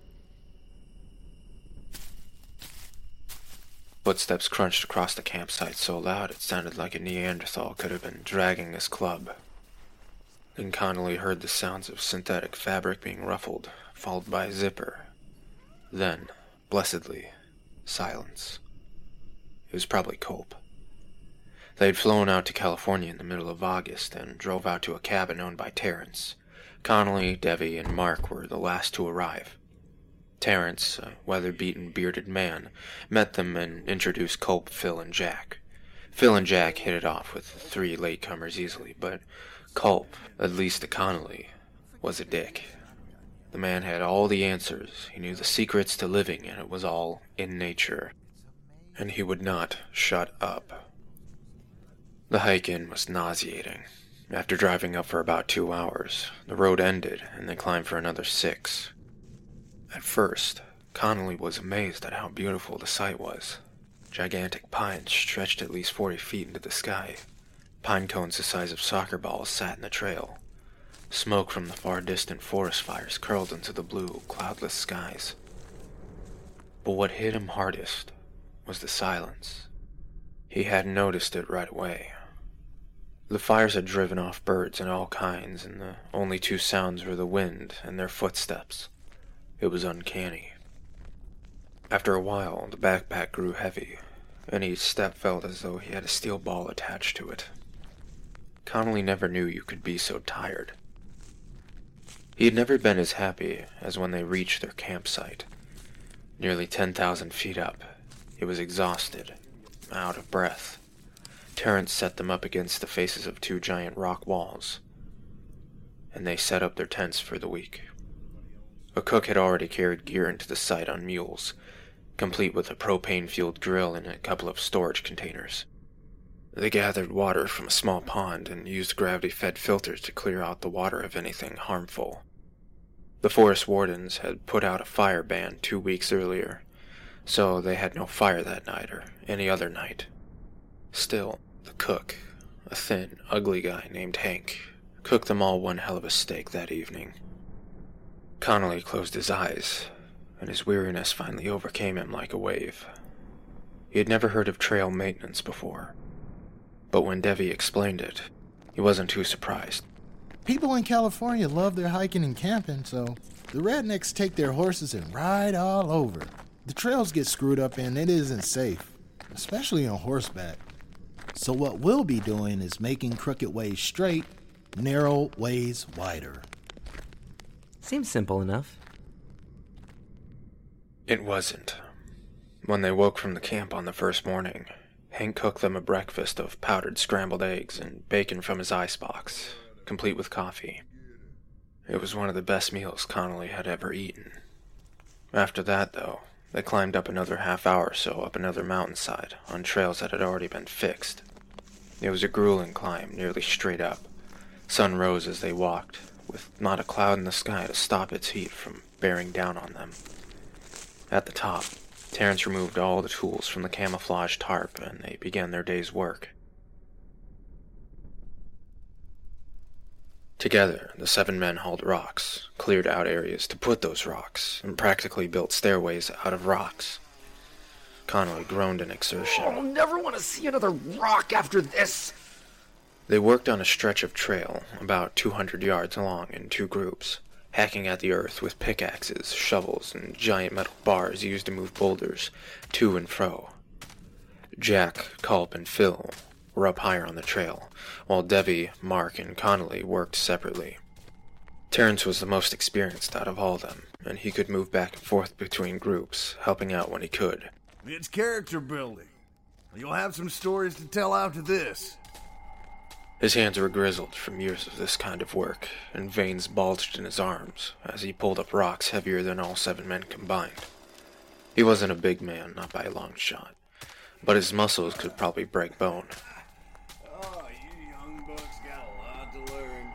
Footsteps crunched across the campsite so loud it sounded like a Neanderthal could have been dragging his club. Then Connolly heard the sounds of synthetic fabric being ruffled, followed by a zipper. Then, blessedly, silence. It was probably Culp. They had flown out to California in the middle of August and drove out to a cabin owned by Terrence. Connolly, Devi, and Mark were the last to arrive. Terrence, a weather-beaten, bearded man, met them and introduced Culp, Phil, and Jack. Phil and Jack hit it off with the three latecomers easily, but Culp, at least to Connolly, was a dick. The man had all the answers. He knew the secrets to living, and it was all in nature. And he would not shut up. The hike in was nauseating. After driving up for about two hours, the road ended, and they climbed for another six. At first, Connolly was amazed at how beautiful the sight was. Gigantic pines stretched at least forty feet into the sky. Pine cones the size of soccer balls sat in the trail. Smoke from the far distant forest fires curled into the blue, cloudless skies. But what hit him hardest was the silence. He hadn't noticed it right away. The fires had driven off birds and all kinds, and the only two sounds were the wind and their footsteps. It was uncanny. After a while, the backpack grew heavy, and each step felt as though he had a steel ball attached to it. Connolly never knew you could be so tired. He had never been as happy as when they reached their campsite. Nearly ten thousand feet up, he was exhausted, out of breath. Terrence set them up against the faces of two giant rock walls, and they set up their tents for the week. A cook had already carried gear into the site on mules, complete with a propane-fueled grill and a couple of storage containers. They gathered water from a small pond and used gravity-fed filters to clear out the water of anything harmful. The forest wardens had put out a fire ban two weeks earlier, so they had no fire that night or any other night. Still, the cook, a thin, ugly guy named Hank, cooked them all one hell of a steak that evening. Connolly closed his eyes, and his weariness finally overcame him like a wave. He had never heard of trail maintenance before, but when Devi explained it, he wasn't too surprised. People in California love their hiking and camping, so the rednecks take their horses and ride all over. The trails get screwed up and it isn't safe, especially on horseback. So what we'll be doing is making crooked ways straight, narrow ways wider. Seems simple enough. It wasn't. When they woke from the camp on the first morning, Hank cooked them a breakfast of powdered scrambled eggs and bacon from his icebox, complete with coffee. It was one of the best meals Connolly had ever eaten. After that, though, they climbed up another half hour or so up another mountainside on trails that had already been fixed. It was a grueling climb, nearly straight up. Sun rose as they walked, with not a cloud in the sky to stop its heat from bearing down on them. At the top, Terrence removed all the tools from the camouflage tarp, and they began their day's work. Together, the seven men hauled rocks, cleared out areas to put those rocks, and practically built stairways out of rocks. Connolly groaned in exertion. I'll never want to see another rock after this! They worked on a stretch of trail, about two hundred yards long, in two groups, hacking at the earth with pickaxes, shovels, and giant metal bars used to move boulders to and fro. Jack, Culp, and Phil were up higher on the trail, while Devi, Mark, and Connolly worked separately. Terrence was the most experienced out of all of them, and he could move back and forth between groups, helping out when he could. It's character building. You'll have some stories to tell after this. His hands were grizzled from years of this kind of work, and veins bulged in his arms as he pulled up rocks heavier than all seven men combined. He wasn't a big man, not by a long shot, but his muscles could probably break bone. Oh, you young bucks got a lot to learn.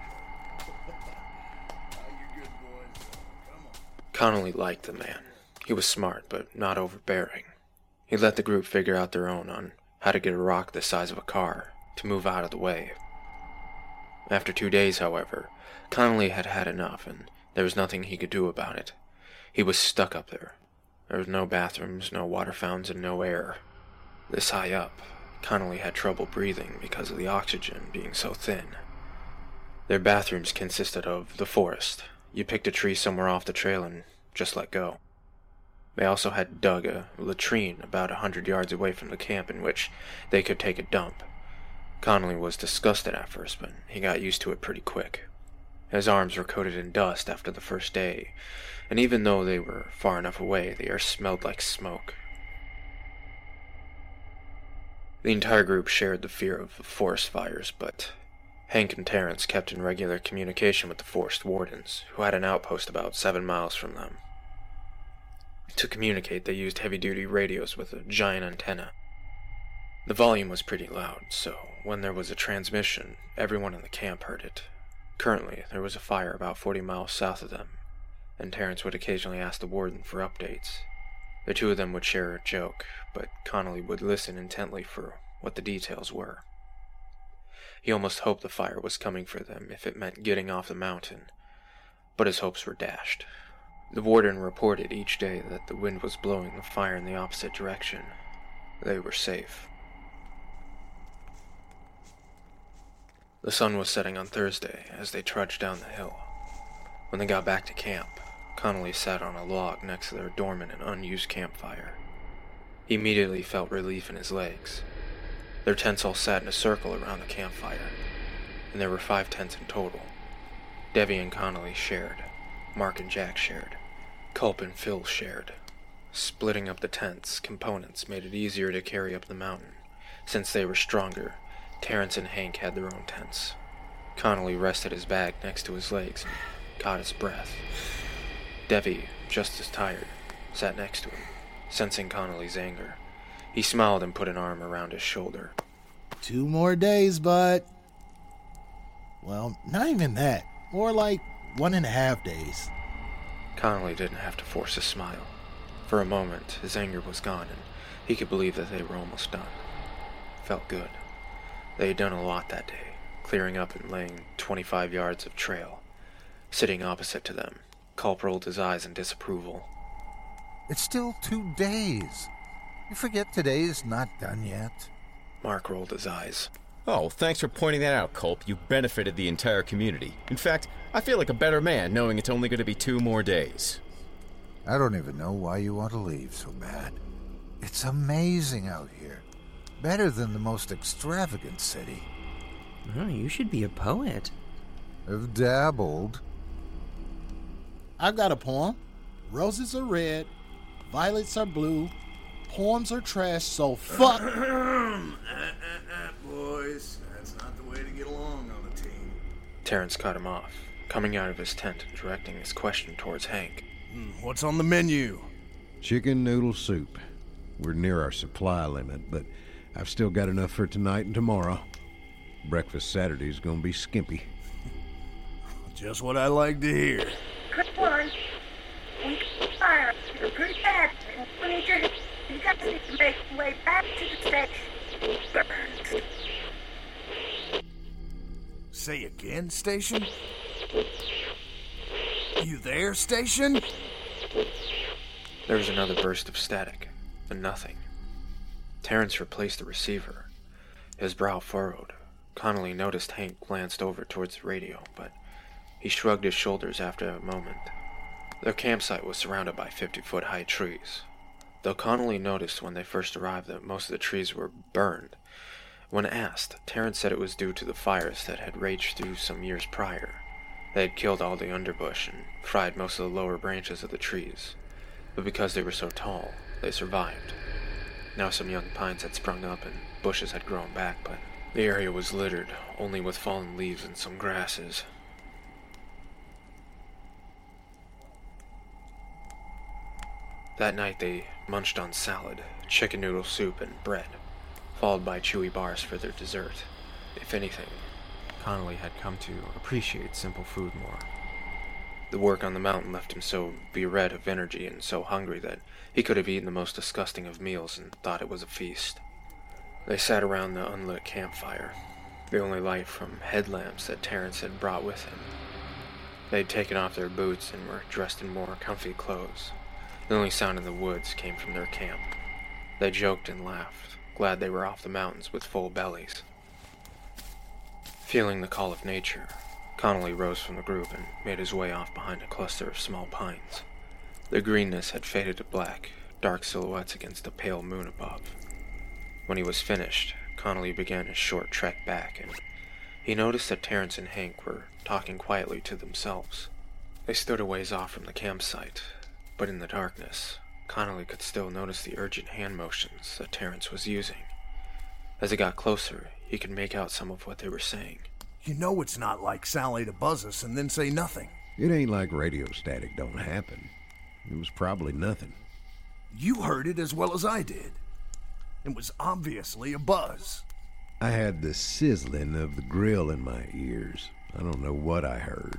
Oh, you're good boys. Come on. Connolly liked the man. He was smart, but not overbearing. He let the group figure out their own on how to get a rock the size of a car to move out of the way. After two days, however, Connolly had had enough, and there was nothing he could do about it. He was stuck up there. There was no bathrooms, no water fountains, and no air. This high up, Connolly had trouble breathing because of the oxygen being so thin. Their bathrooms consisted of the forest. You picked a tree somewhere off the trail and just let go. They also had dug a latrine about a hundred yards away from the camp in which they could take a dump. Connolly was disgusted at first, but he got used to it pretty quick. His arms were coated in dust after the first day, and even though they were far enough away, the air smelled like smoke. The entire group shared the fear of forest fires, but Hank and Terrence kept in regular communication with the forest wardens, who had an outpost about seven miles from them. To communicate, they used heavy-duty radios with a giant antenna. The volume was pretty loud, so when there was a transmission, everyone in the camp heard it. Currently, there was a fire about forty miles south of them, and Terrence would occasionally ask the warden for updates. The two of them would share a joke, but Connolly would listen intently for what the details were. He almost hoped the fire was coming for them if it meant getting off the mountain, but his hopes were dashed. The warden reported each day that the wind was blowing the fire in the opposite direction. They were safe. The sun was setting on Thursday as they trudged down the hill. When they got back to camp, Connolly sat on a log next to their dormant and unused campfire. He immediately felt relief in his legs. Their tents all sat in a circle around the campfire, and there were five tents in total. Debbie and Connolly shared. Mark and Jack shared. Culp and Phil shared. Splitting up the tents' components made it easier to carry up the mountain. Since they were stronger, Terrence and Hank had their own tents. Connolly rested his bag next to his legs and caught his breath. Debbie, just as tired, sat next to him, sensing Connolly's anger. He smiled and put an arm around his shoulder. Two more days, bud. Well, not even that. More like one and a half days. Connolly didn't have to force a smile. For a moment, his anger was gone, and he could believe that they were almost done. Felt good. They had done a lot that day, clearing up and laying twenty-five yards of trail. Sitting opposite to them, Culp rolled his eyes in disapproval. It's still two days. You forget today is not done yet. Mark rolled his eyes. Oh, thanks for pointing that out, Culp. You benefited the entire community. In fact, I feel like a better man knowing it's only going to be two more days. I don't even know why you want to leave so bad. It's amazing out here. Better than the most extravagant city. Oh, you should be a poet. I've dabbled. I've got a poem. Roses are red, violets are blue, poems are trash, so fuck. uh, uh, uh, boys, that's not the way to get along on a team. Terrence cut him off, coming out of his tent and directing his question towards Hank. What's on the menu? Chicken noodle soup. We're near our supply limit, but I've still got enough for tonight and tomorrow. Breakfast Saturday's gonna be skimpy. Just what I like to hear. Good one. We fire. You're pretty bad. We need your You got to make your way back to the station. Burned. Say again, Station? You there, Station? There was another burst of static, then nothing. Terrence replaced the receiver. His brow furrowed. Connolly noticed Hank glanced over towards the radio, but he shrugged his shoulders after a moment. Their campsite was surrounded by fifty-foot-high trees. Though Connolly noticed when they first arrived that most of the trees were burned, when asked, Terrence said it was due to the fires that had raged through some years prior. They had killed all the underbush and fried most of the lower branches of the trees, but because they were so tall, they survived. Now some young pines had sprung up and bushes had grown back, but the area was littered only with fallen leaves and some grasses. That night they munched on salad, chicken noodle soup, and bread, followed by chewy bars for their dessert. If anything, Connolly had come to appreciate simple food more. The work on the mountain left him so bereft of energy and so hungry that he could have eaten the most disgusting of meals and thought it was a feast. They sat around the unlit campfire, the only light from headlamps that Terrence had brought with him. They had taken off their boots and were dressed in more comfy clothes. The only sound in the woods came from their camp. They joked and laughed, glad they were off the mountains with full bellies. Feeling the call of nature, Connolly rose from the group and made his way off behind a cluster of small pines. Their greenness had faded to black, dark silhouettes against the pale moon above. When he was finished, Connolly began his short trek back, and he noticed that Terrence and Hank were talking quietly to themselves. They stood a ways off from the campsite, but in the darkness, Connolly could still notice the urgent hand motions that Terrence was using. As he got closer, he could make out some of what they were saying. You know it's not like Sally to buzz us and then say nothing. It ain't like radio static don't happen. It was probably nothing. You heard it as well as I did. It was obviously a buzz. I had the sizzling of the grill in my ears. I don't know what I heard.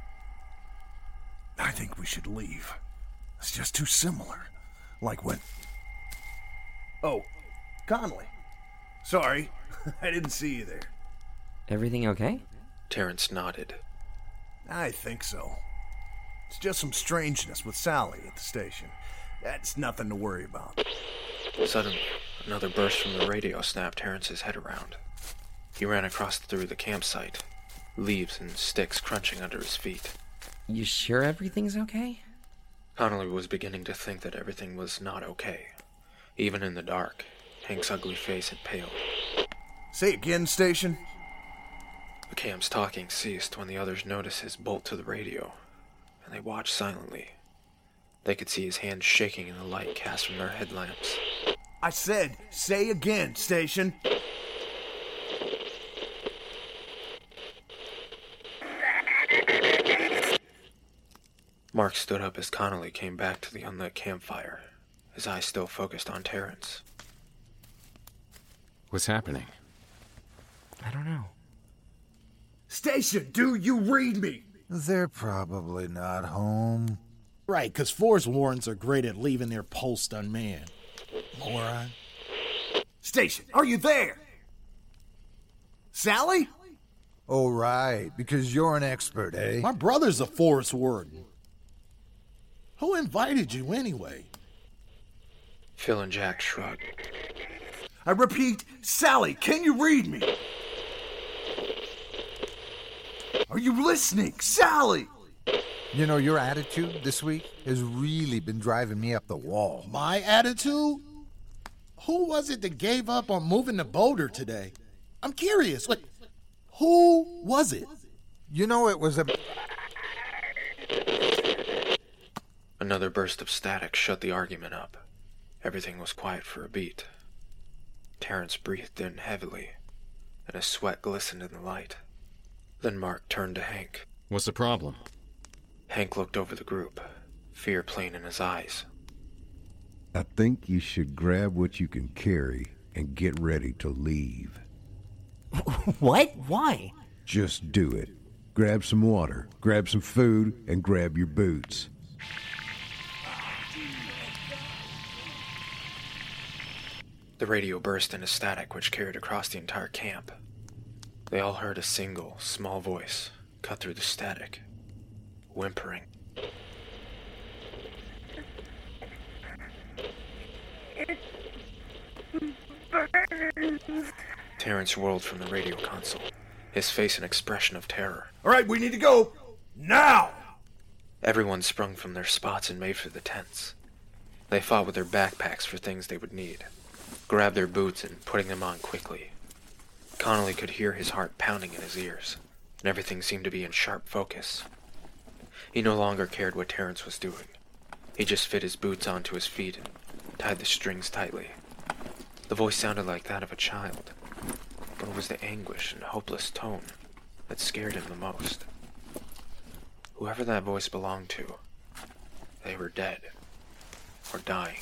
I think we should leave. It's just too similar. Like when... Oh, Connolly. Sorry, I didn't see you there. Everything okay? Terrence nodded. I think so. It's just some strangeness with Sally at the station. That's nothing to worry about. Suddenly, another burst from the radio snapped Terrence's head around. He ran across through the campsite, leaves and sticks crunching under his feet. You sure everything's okay? Connolly was beginning to think that everything was not okay. Even in the dark, Hank's ugly face had paled. Say again, station? The camp's talking ceased when the others noticed his bolt to the radio, and they watched silently. They could see his hands shaking in the light cast from their headlamps. I said, say again, station. Mark stood up as Connolly came back to the unlit campfire, his eyes still focused on Terrence. What's happening? I don't know. Station, do you read me? They're probably not home. Right, because force wardens are great at leaving their post unmanned. Moron. Station, are you there? Sally? Oh, right, because you're an expert, eh? My brother's a forest warden. Who invited you anyway? Phil and Jack shrugged. I repeat, Sally, can you read me? Are you listening, Sally? You know, your attitude this week has really been driving me up the wall. My attitude? Who was it that gave up on moving to Boulder today? I'm curious. Wait, who was it? You know, it was a... Another burst of static shut the argument up. Everything was quiet for a beat. Terrence breathed in heavily, and his sweat glistened in the light. Then Mark turned to Hank. What's the problem? Hank looked over the group, fear plain in his eyes. I think you should grab what you can carry and get ready to leave. What? Why? Just do it. Grab some water, grab some food, and grab your boots. The radio burst into static which carried across the entire camp. They all heard a single, small voice cut through the static, whimpering. It burns. Terrence whirled from the radio console, his face an expression of terror. All right, we need to go. Now! Everyone sprung from their spots and made for the tents. They fought with their backpacks for things they would need, grabbed their boots and putting them on quickly. Connolly could hear his heart pounding in his ears, and everything seemed to be in sharp focus. He no longer cared what Terrence was doing. He just fit his boots onto his feet and tied the strings tightly. The voice sounded like that of a child, but it was the anguish and hopeless tone that scared him the most. Whoever that voice belonged to, they were dead, or dying.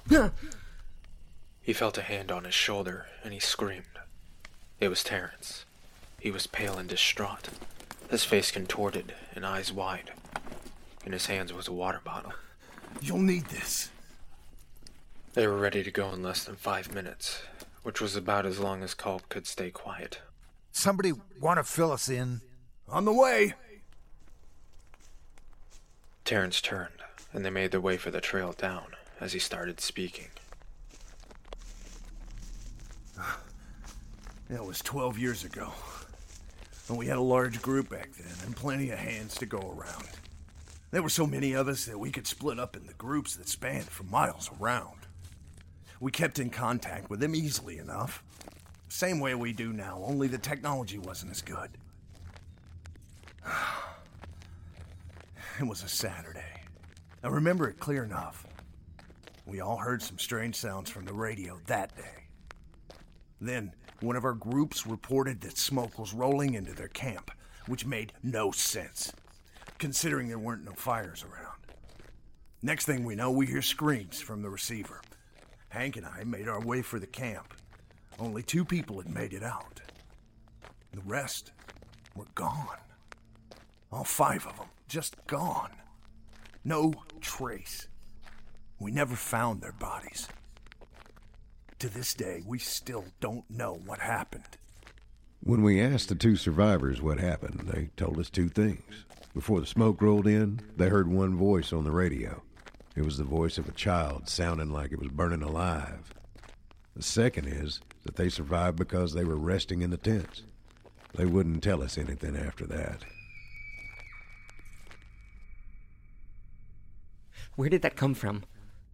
He felt a hand on his shoulder, and he screamed. It was Terrence. He was pale and distraught, his face contorted and eyes wide. In his hands was a water bottle. You'll need this. They were ready to go in less than five minutes, which was about as long as Culp could stay quiet. Somebody want to fill us in? On the way. Terrence turned, and they made their way for the trail down as he started speaking. That was twelve years ago. And we had a large group back then, and plenty of hands to go around. There were so many of us that we could split up into groups that spanned for miles around. We kept in contact with them easily enough. Same way we do now, only the technology wasn't as good. It was a Saturday. I remember it clear enough. We all heard some strange sounds from the radio that day. Then, one of our groups reported that smoke was rolling into their camp, which made no sense, considering there weren't no fires around. Next thing we know, we hear screams from the receiver. Hank and I made our way for the camp. Only two people had made it out. The rest were gone. All five of them, just gone. No trace. We never found their bodies. To this day, we still don't know what happened. When we asked the two survivors what happened, they told us two things. Before the smoke rolled in, they heard one voice on the radio. It was the voice of a child sounding like it was burning alive. The second is that they survived because they were resting in the tents. They wouldn't tell us anything after that. Where did that come from?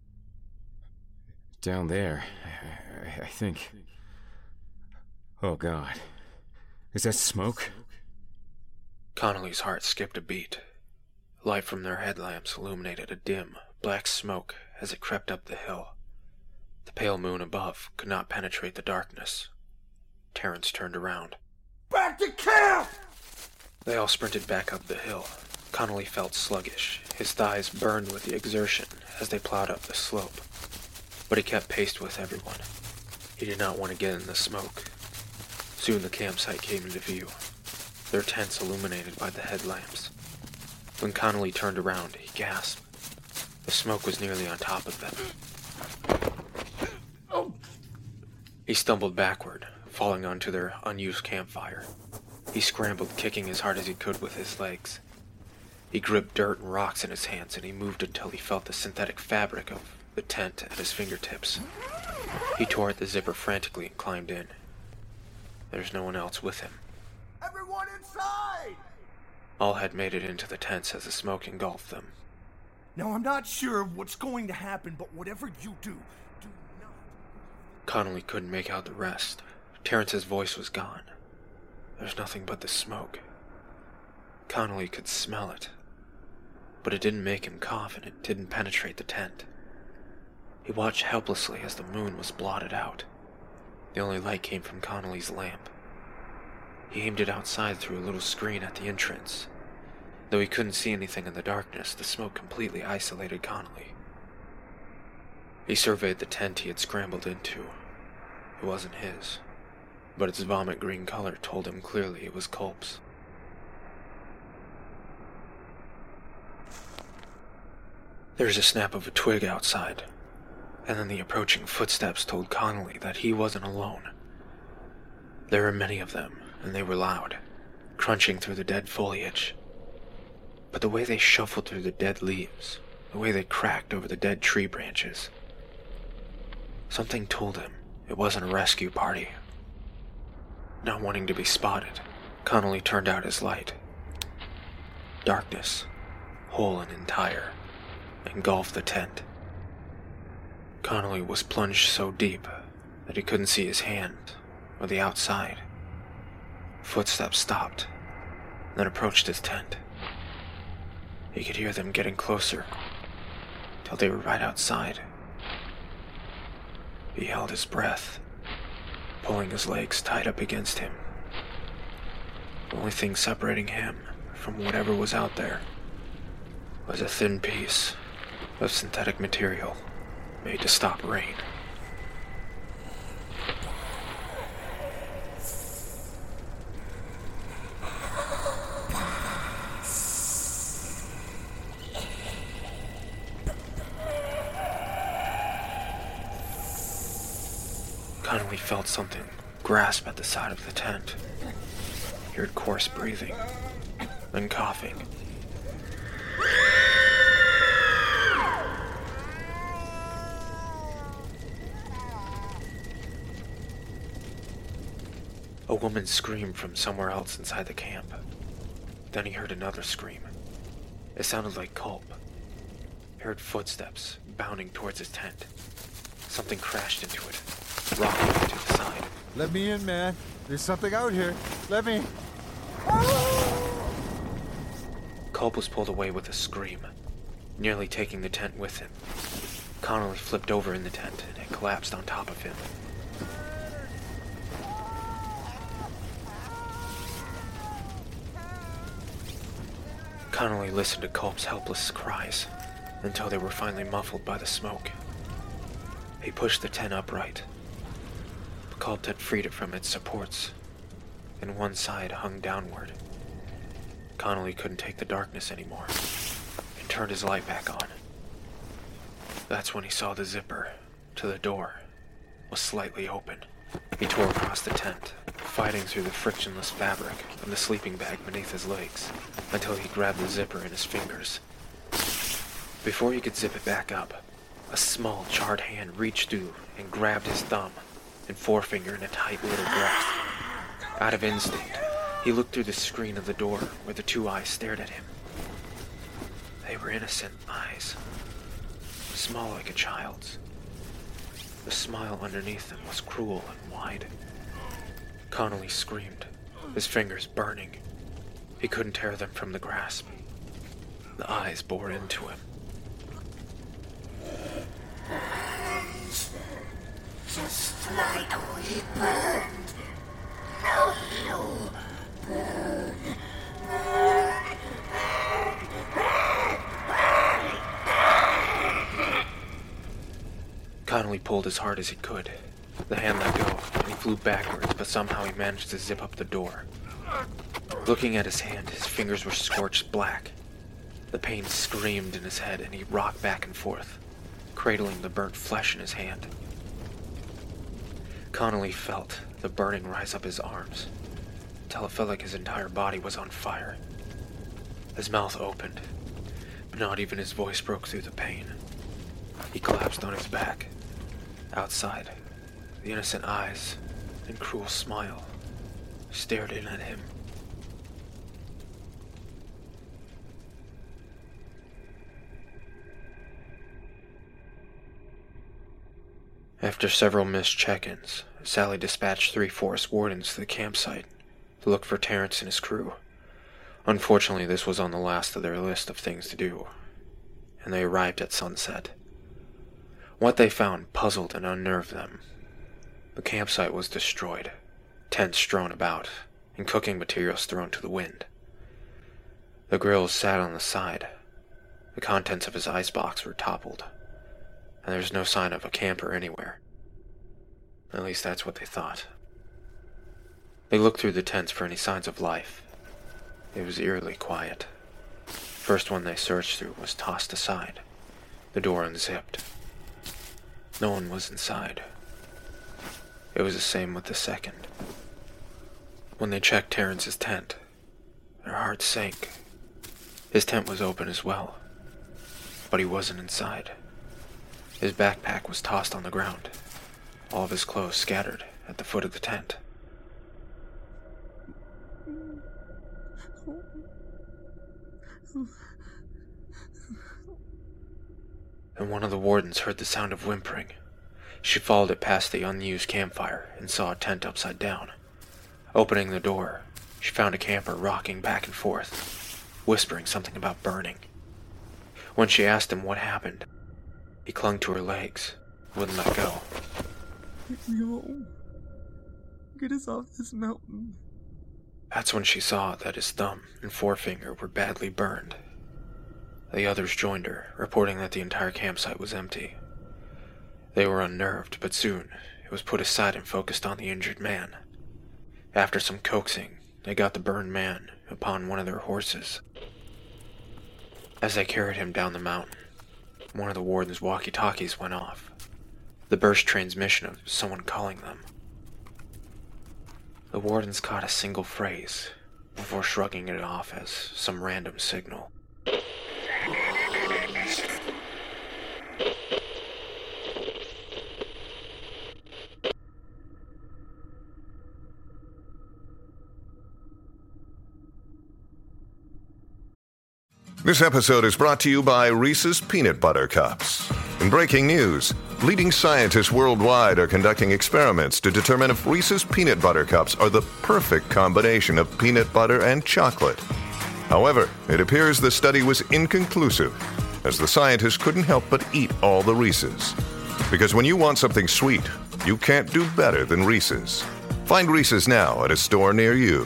Down there, I, I think. Oh, God. Is that smoke? Connolly's heart skipped a beat. Light from their headlamps illuminated a dim, black smoke as it crept up the hill. The pale moon above could not penetrate the darkness. Terrence turned around. Back to camp! They all sprinted back up the hill. Connolly felt sluggish. His thighs burned with the exertion as they plowed up the slope. But he kept pace with everyone. He did not want to get in the smoke. Soon the campsite came into view, their tents illuminated by the headlamps. When Connolly turned around, he gasped. The smoke was nearly on top of them. Oh. He stumbled backward, falling onto their unused campfire. He scrambled, kicking as hard as he could with his legs. He gripped dirt and rocks in his hands, and he moved until he felt the synthetic fabric of the tent at his fingertips. He tore at the zipper frantically and climbed in. There's no one else with him. Everyone inside! All had made it into the tents as the smoke engulfed them. Now, I'm not sure what's going to happen, but whatever you do, do not... Connolly couldn't make out the rest. Terrence's voice was gone. There's nothing but the smoke. Connolly could smell it, but it didn't make him cough and it didn't penetrate the tent. He watched helplessly as the moon was blotted out. The only light came from Connolly's lamp. He aimed it outside through a little screen at the entrance. Though he couldn't see anything in the darkness, the smoke completely isolated Connolly. He surveyed the tent he had scrambled into. It wasn't his, but its vomit green color told him clearly it was Culp's. There was a snap of a twig outside, and then the approaching footsteps told Connolly that he wasn't alone. There were many of them, and they were loud, crunching through the dead foliage. But the way they shuffled through the dead leaves, the way they cracked over the dead tree branches, something told him it wasn't a rescue party. Not wanting to be spotted, Connolly turned out his light. Darkness, whole and entire, engulfed the tent. Connolly was plunged so deep that he couldn't see his hand or the outside. Footsteps stopped, then approached his tent. He could hear them getting closer, till they were right outside. He held his breath, pulling his legs tight up against him. The only thing separating him from whatever was out there was a thin piece of synthetic material made to stop rain. Connolly felt something grasp at the side of the tent. He heard coarse breathing, then coughing. A woman screamed from somewhere else inside the camp. Then he heard another scream. It sounded like Culp. He heard footsteps bounding towards his tent. Something crashed into it, rocking it to the side. Let me in, man. There's something out here. Let me... Culp was pulled away with a scream, nearly taking the tent with him. Connolly flipped over in the tent and it collapsed on top of him. Connolly listened to Culp's helpless cries until they were finally muffled by the smoke. He pushed the tent upright. Culp had freed it from its supports, and one side hung downward. Connolly couldn't take the darkness anymore and turned his light back on. That's when he saw the zipper to the door was slightly open. He tore across the tent, fighting through the frictionless fabric of the sleeping bag beneath his legs, until he grabbed the zipper in his fingers. Before he could zip it back up, a small, charred hand reached through and grabbed his thumb and forefinger in a tight little grasp. Out of instinct, he looked through the screen of the door where the two eyes stared at him. They were innocent eyes, small like a child's. The smile underneath them was cruel and wide. Connolly screamed, his fingers burning. He couldn't tear them from the grasp. The eyes bore into him. Just like we burned. Now you burn. Connolly pulled as hard as he could. The hand let go, and he flew backwards, but somehow he managed to zip up the door. Looking at his hand, his fingers were scorched black. The pain screamed in his head, and he rocked back and forth, cradling the burnt flesh in his hand. Connolly felt the burning rise up his arms, till it felt like his entire body was on fire. His mouth opened, but not even his voice broke through the pain. He collapsed on his back. Outside, the innocent eyes and cruel smile stared in at him. After several missed check-ins, Sally dispatched three forest wardens to the campsite to look for Terrence and his crew. Unfortunately, this was on the last of their list of things to do, and they arrived at sunset. What they found puzzled and unnerved them. The campsite was destroyed, tents strewn about, and cooking materials thrown to the wind. The grills sat on the side. The contents of his icebox were toppled, and there was no sign of a camper anywhere. At least that's what they thought. They looked through the tents for any signs of life. It was eerily quiet. The first one they searched through was tossed aside, the door unzipped. No one was inside. It was the same with the second. When they checked Terrence's tent, their hearts sank. His tent was open as well, but he wasn't inside. His backpack was tossed on the ground, all of his clothes scattered at the foot of the tent. And one of the wardens heard the sound of whimpering. She followed it past the unused campfire and saw a tent upside down. Opening the door, she found a camper rocking back and forth, whispering something about burning. When she asked him what happened, he clung to her legs, wouldn't let go. Take me home. Get us off this mountain. That's when she saw that his thumb and forefinger were badly burned. The others joined her, reporting that the entire campsite was empty. They were unnerved, but soon it was put aside and focused on the injured man. After some coaxing, they got the burned man upon one of their horses. As they carried him down the mountain, one of the warden's walkie-talkies went off. The burst transmission of someone calling them. The wardens caught a single phrase before shrugging it off as some random signal. This episode is brought to you by Reese's Peanut Butter Cups. In breaking news, leading scientists worldwide are conducting experiments to determine if Reese's Peanut Butter Cups are the perfect combination of peanut butter and chocolate. However, it appears the study was inconclusive, as the scientists couldn't help but eat all the Reese's. Because when you want something sweet, you can't do better than Reese's. Find Reese's now at a store near you.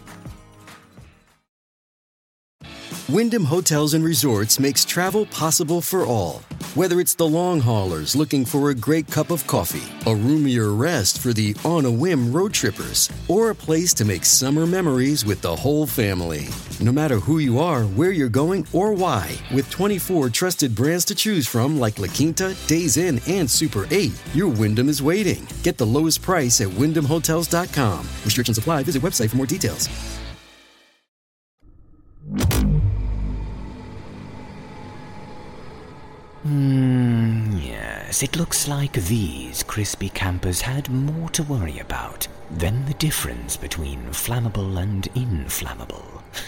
Wyndham Hotels and Resorts makes travel possible for all. Whether it's the long haulers looking for a great cup of coffee, a roomier rest for the on-a-whim road trippers, or a place to make summer memories with the whole family. No matter who you are, where you're going, or why, with twenty-four trusted brands to choose from like La Quinta, Days Inn, and Super eight, your Wyndham is waiting. Get the lowest price at wyndham hotels dot com. Restrictions apply. Visit website for more details. Hmm, yes, it looks like these crispy campers had more to worry about than the difference between flammable and inflammable.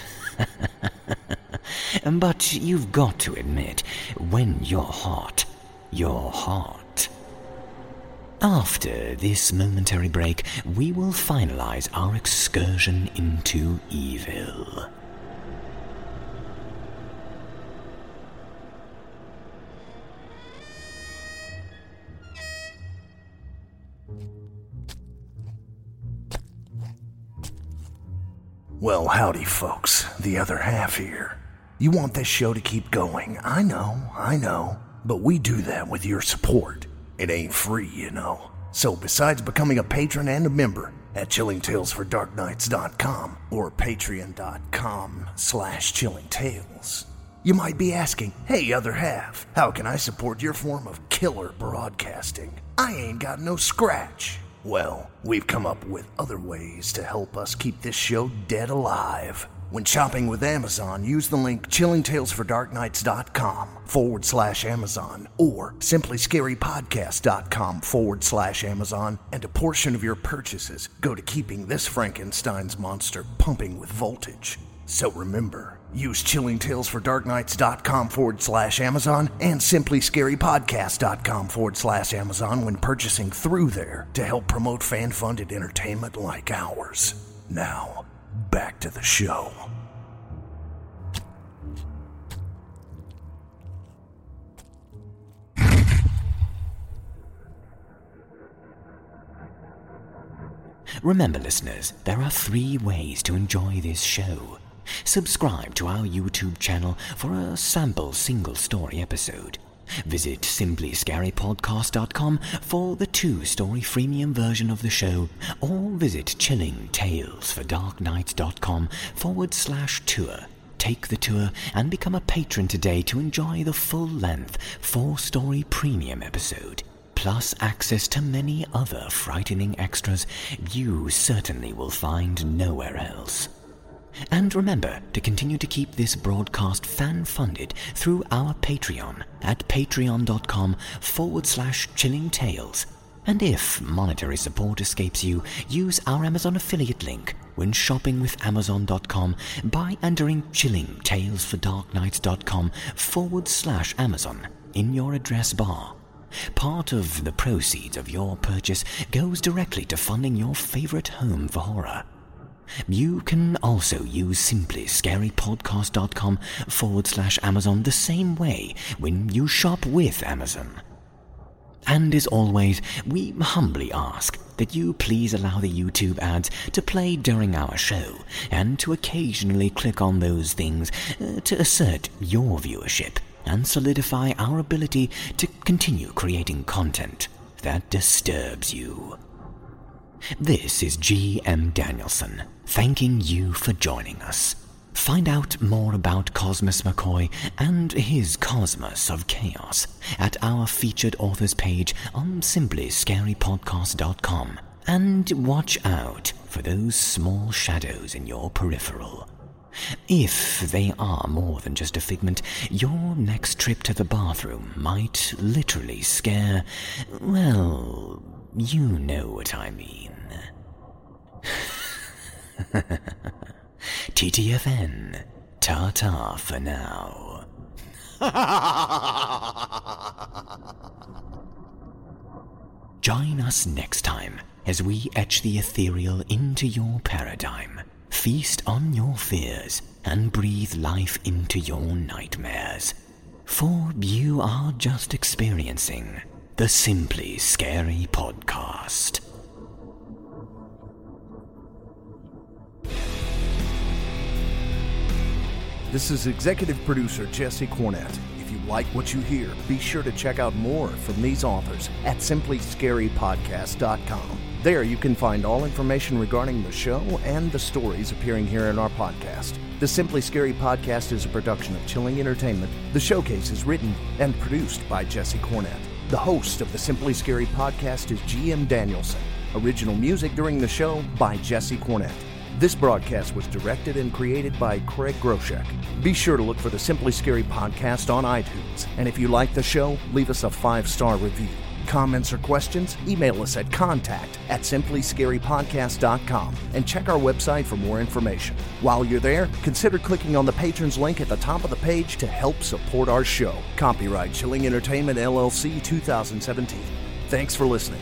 But you've got to admit, when you're hot, you're hot. After this momentary break, we will finalize our excursion into evil. Well, howdy, folks. The other half here. You want this show to keep going. I know, I know. But we do that with your support. It ain't free, you know. So besides becoming a patron and a member at chilling tales for dark nights dot com or patreon.com slash chillingtales, you might be asking, hey, other half, how can I support your form of killer broadcasting? I ain't got no scratch. Well, we've come up with other ways to help us keep this show dead alive. When shopping with Amazon, use the link chillingtalesfordarknights.com forward slash Amazon or simplyscarypodcast.com forward slash Amazon, and a portion of your purchases go to keeping this Frankenstein's monster pumping with voltage. So remember, use chillingtalesfordarknights.com forward slash Amazon and simplyscarypodcast.com forward slash Amazon when purchasing through there to help promote fan-funded entertainment like ours. Now, back to the show. Remember, listeners, there are three ways to enjoy this show. Subscribe to our YouTube channel for a sample single-story episode. Visit simplyscarypodcast.com for the two-story freemium version of the show, or visit chillingtalesfordarknights.com forward slash tour. Take the tour and become a patron today to enjoy the full-length, four-story premium episode, plus access to many other frightening extras you certainly will find nowhere else. And remember to continue to keep this broadcast fan-funded through our Patreon at patreon.com forward slash chillingtales. And if monetary support escapes you, use our Amazon affiliate link when shopping with amazon dot com by entering chillingtalesfordarknights.com forward slash Amazon in your address bar. Part of the proceeds of your purchase goes directly to funding your favorite home for horror. You can also use simplyscarypodcast.com forward slash Amazon the same way when you shop with Amazon. And as always, we humbly ask that you please allow the YouTube ads to play during our show and to occasionally click on those things uh, to assert your viewership and solidify our ability to continue creating content that disturbs you. This is G M Danielson, thanking you for joining us. Find out more about Cosmos McCoy and his Cosmos of Chaos at our featured authors page on simply scary podcast dot com. And watch out for those small shadows in your peripheral. If they are more than just a figment, your next trip to the bathroom might literally scare, well, you know what I mean. T T F N, ta-ta for now. Join us next time as we etch the ethereal into your paradigm, feast on your fears, and breathe life into your nightmares. For you are just experiencing the Simply Scary Podcast. This is executive producer Jesse Cornett. If you like what you hear, be sure to check out more from these authors at simply scary podcast dot com. There you can find all information regarding the show and the stories appearing here in our podcast. The Simply Scary Podcast is a production of Chilling Entertainment. The showcase is written and produced by Jesse Cornett. The host of the Simply Scary Podcast is G M Danielson. Original music during the show by Jesse Cornett. This broadcast was directed and created by Craig Groshek. Be sure to look for the Simply Scary Podcast on iTunes. And if you like the show, leave us a five-star review. Comments or questions? Email us at contact at simply scary podcast dot com and check our website for more information. While you're there, consider clicking on the patrons link at the top of the page to help support our show. Copyright Chilling Entertainment, L L C, two thousand seventeen. Thanks for listening.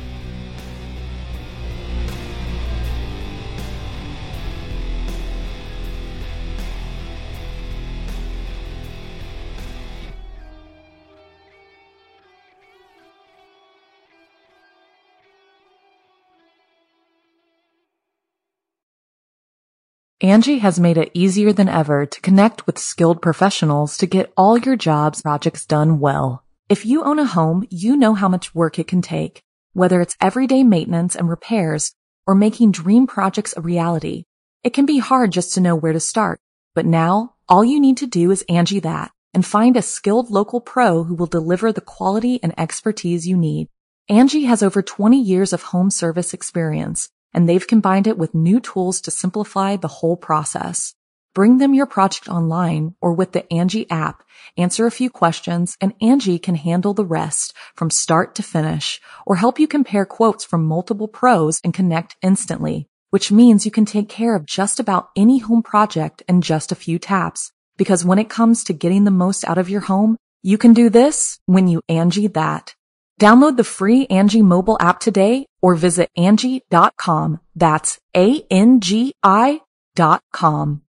Angie has made it easier than ever to connect with skilled professionals to get all your jobs projects done well. If you own a home, you know how much work it can take, whether it's everyday maintenance and repairs or making dream projects a reality. It can be hard just to know where to start, but now all you need to do is Angie that and find a skilled local pro who will deliver the quality and expertise you need. Angie has over twenty years of home service experience, and they've combined it with new tools to simplify the whole process. Bring them your project online or with the Angie app, answer a few questions, and Angie can handle the rest from start to finish, or help you compare quotes from multiple pros and connect instantly, which means you can take care of just about any home project in just a few taps. Because when it comes to getting the most out of your home, you can do this when you Angie that. Download the free Angie mobile app today or visit Angie dot com. That's A N G I dot com.